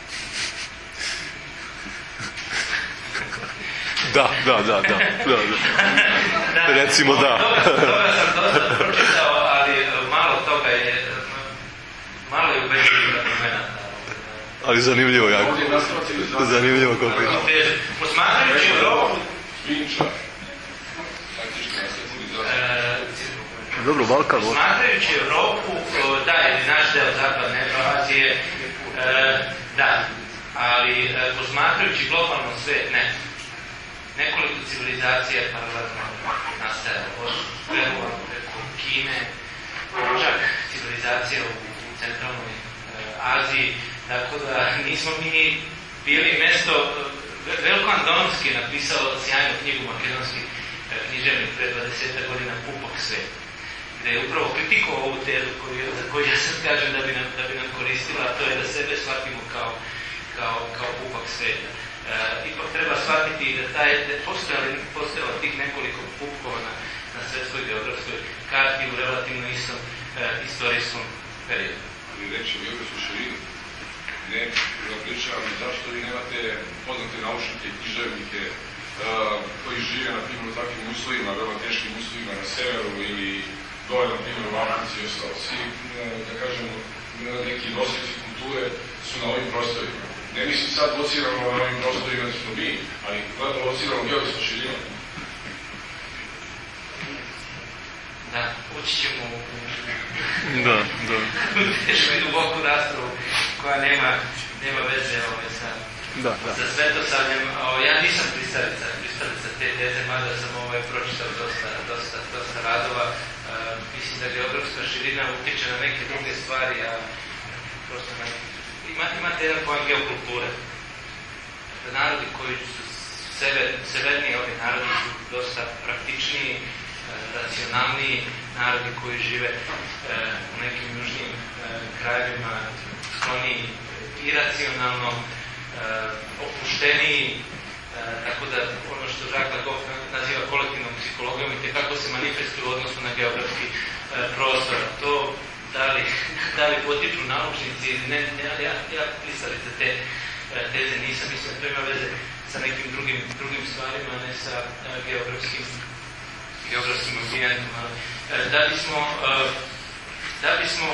Da, da, da, da, da, da. Recimo da. Toga sam dosta pročitao, ali malo toga je, malo je ubedljivo argumenta. Ali zanimljivo jako. Zanimljivo kako je. Posmatrajući Evropu, Vinča, faktički nastavili za... Dobro, Balkan. Posmatrajući Evropu, da, ili naš deo zapadne Azije, da, ali posmatrajući globalno svet, ne. Nekoliko civilizacija je paralelno nastajalo, od Perua preko Kine, čak civilizacija u centralnoj Aziji, tako da nismo mi bili mesto. Veljko Andonovski je napisao sjajnu knjigu makedonski književnik pre dvadeset godina Pupak svet, gde je upravo kritikovao ovu tezu koju, za koju ja sad kažem da bi nam, da bi nam koristila, a to je da sebe shvatimo kao, kao, kao pupak sveta. E, ipak treba shvatiti da taj, da postojalo tih nekoliko pupkova na, na svetskoj geografskoj karti u relativno istom e, istorijskom periodu. Ali reći o geografskoj širini, ne pričavam zašto vi nemate poznate naučnike i književnike uh, koji žive na primjer u takvim uslovima, veoma teškim uslovima na severu ili dole na primjer u Africi i ostalo. Svi, da kažemo, neki nosioci kulture su na ovim prostorima. Ne mislim sad lociramo na ovim prostorima da smo mi, ali gledamo lociramo geografsku širinu. Da, ući ćemo u da, da. tešku i duboku raspravu koja nema, nema veze ovaj, sa, da, da. sa svetosavljem. Ja nisam pristalica, pristalica te teze, mada sam ovaj, pročitao dosta, dosta, dosta radova. Uh, mislim da geografska širina utječe na neke druge stvari, a prosto na... Ima, imate jedan pojam geokulture. Da narodi koji su sever, severniji, ovi narodi su dosta praktičniji, racionalniji, narodi koji žive e, u nekim južnim e, krajevima, skloniji iracionalno, e, opušteniji, e, tako da ono što Jacques Lakoff naziva kolektivnom psihologijom i tekako se manifestuje u odnosu na geografski e, prostor. To da li, da li potiču naučnici, ne, ne, ja, ja pristalica te e, teze nisam, mislim da to ima veze sa nekim drugim, drugim stvarima, ne sa e, geografskim geografskim ambijentima. Da bismo, da bismo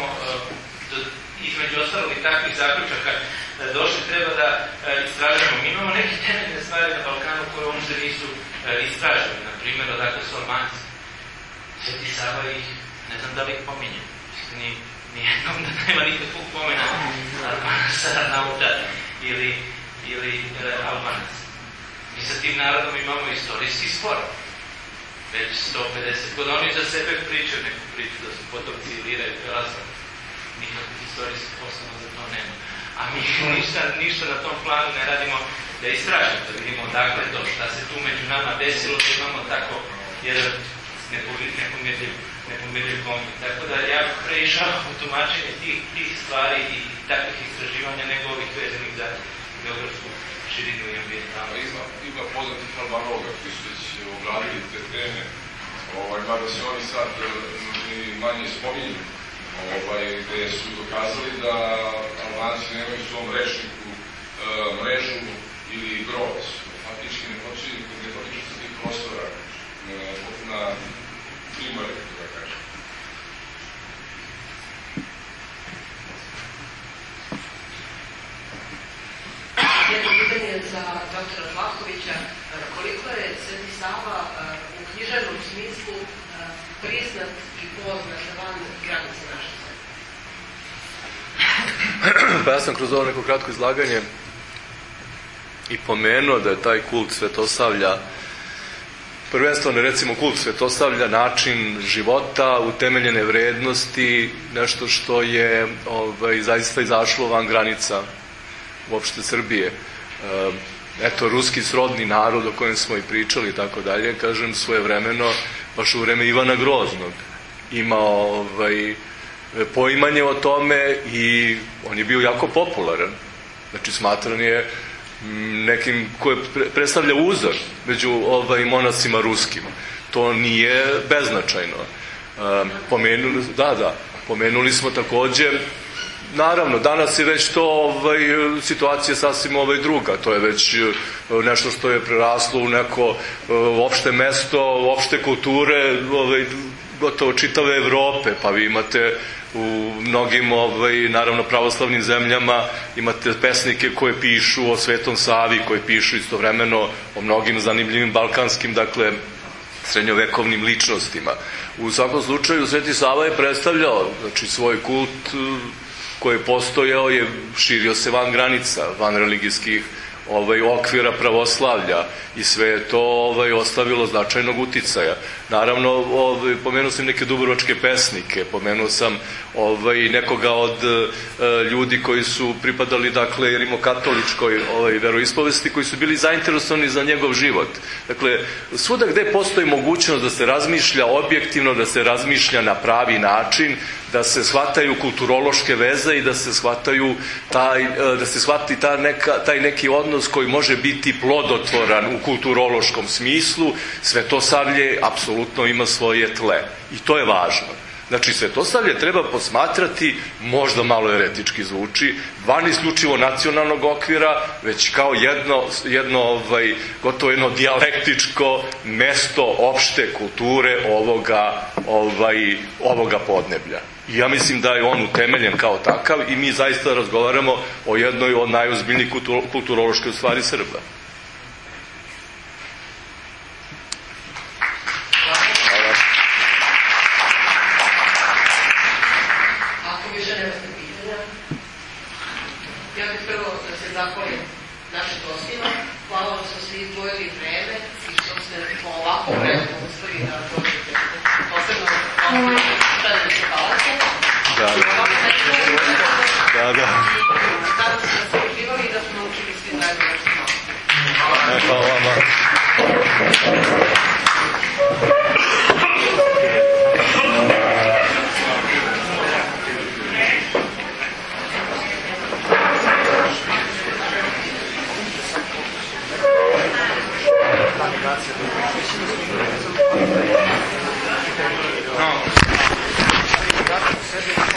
između ostalog i takvih zaključaka došli, treba da istražujemo. Mi imamo neke temeljne stvari na Balkanu koje uopšte nisu istražene. Na primjer, odakle su Albanci. Sveti Sava ih, ne znam da li ih pominje. Ni, nijednom da nema nikakvog pomena Albanaca, Arnauta ili, ili Albanac. Mi sa tim narodom imamo istorijski spor. Već sto pedeset godina. Oni za sebe pričaju neku priču da su potomci Ilira i Pelasa. Nikakvih istorijskih osnova za to nema. A mi ništa, ništa na tom planu ne radimo da istražimo, da vidimo odakle to, šta se tu među nama desilo, da imamo tako jedan nepomirljiv, nepomirljiv konflikt. Tako da ja preišao u tumačenje tih, tih stvari i takvih istraživanja nego ovih vezanih za geografsku širinu i ambijentalnu. Ima, ima poznatih Albanoga koji su već obradili te teme, ovaj, mada se oni sad manje spominju, ovaj, gde su dokazali da Albanci nemaju u svom rečniku e, mrežu ili groz. Faktički ne potiču sa tih prostora. E, na primali, da kažem. Jedno pitanje za doktora Vlahovića. Koliko je Sveti Sava u književnom smislu priznat i poznat van granice naše zemlje? Pa ja sam kroz ovo neko kratko izlaganje i pomenuo da je taj kult Svetosavlja, prvenstveno recimo kult Svetosavlja, način života, utemeljene vrednosti, nešto što je ovaj, zaista izašlo van granica uopšte Srbije. Eto, ruski srodni narod o kojem smo i pričali i tako dalje, kažem, svojevremeno, baš u vreme Ivana Groznog, imao ovaj, poimanje o tome i on je bio jako popularan. Znači, smatran je nekim koje predstavlja uzor među ovaj, monasima ruskim. To nije beznačajno. Pomenuli, da, da, pomenuli smo takođe, naravno, danas je već to ovaj, situacija sasvim ovaj, druga. To je već nešto što je preraslo u neko opšte mesto, opšte kulture, ovaj, gotovo čitave Evrope. Pa vi imate u mnogim, ovaj, naravno, pravoslavnim zemljama, imate pesnike koje pišu o Svetom Savi, koje pišu istovremeno o mnogim zanimljivim balkanskim, dakle, srednjovekovnim ličnostima. U svakom slučaju, Sveti Sava je predstavljao, znači, svoj kult koji je postojao, je širio se van granica, van religijskih ovaj, okvira pravoslavlja i sve je to ovaj, ostavilo značajnog uticaja. Naravno, ovaj, pomenuo sam neke dubrovačke pesnike, pomenuo sam ovaj, nekoga od e, ljudi koji su pripadali, dakle, rimokatoličkoj ovaj, veroispovesti, koji su bili zainteresovani za njegov život. Dakle, svuda gde postoji mogućnost da se razmišlja objektivno, da se razmišlja na pravi način, da se shvataju kulturološke veze i da se shvataju taj, da se shvati ta neka, taj neki odnos koji može biti plodotvoran u kulturološkom smislu, Svetosavlje apsolutno ima svoje tle. I to je važno. Znači, Svetosavlje treba posmatrati, možda malo eretički zvuči, van isključivo nacionalnog okvira, već kao jedno, jedno ovaj, gotovo jedno dijalektičko mesto opšte kulture ovoga, ovaj, ovoga podneblja. I ja mislim da je on utemeljen kao takav i mi zaista razgovaramo o jednoj od najozbiljnijih kulturoloških stvari Srba. Zahvalim našim gostima. Hvala vam što ste izdvojili vreme i što ste po ovako vremenu uspeli da dođete. Posebno vam predavnice palace. Da, da. Da, nadam se da ste uživali i da smo naučili svi zajedno nešto malo. Hvala vama. Grazie.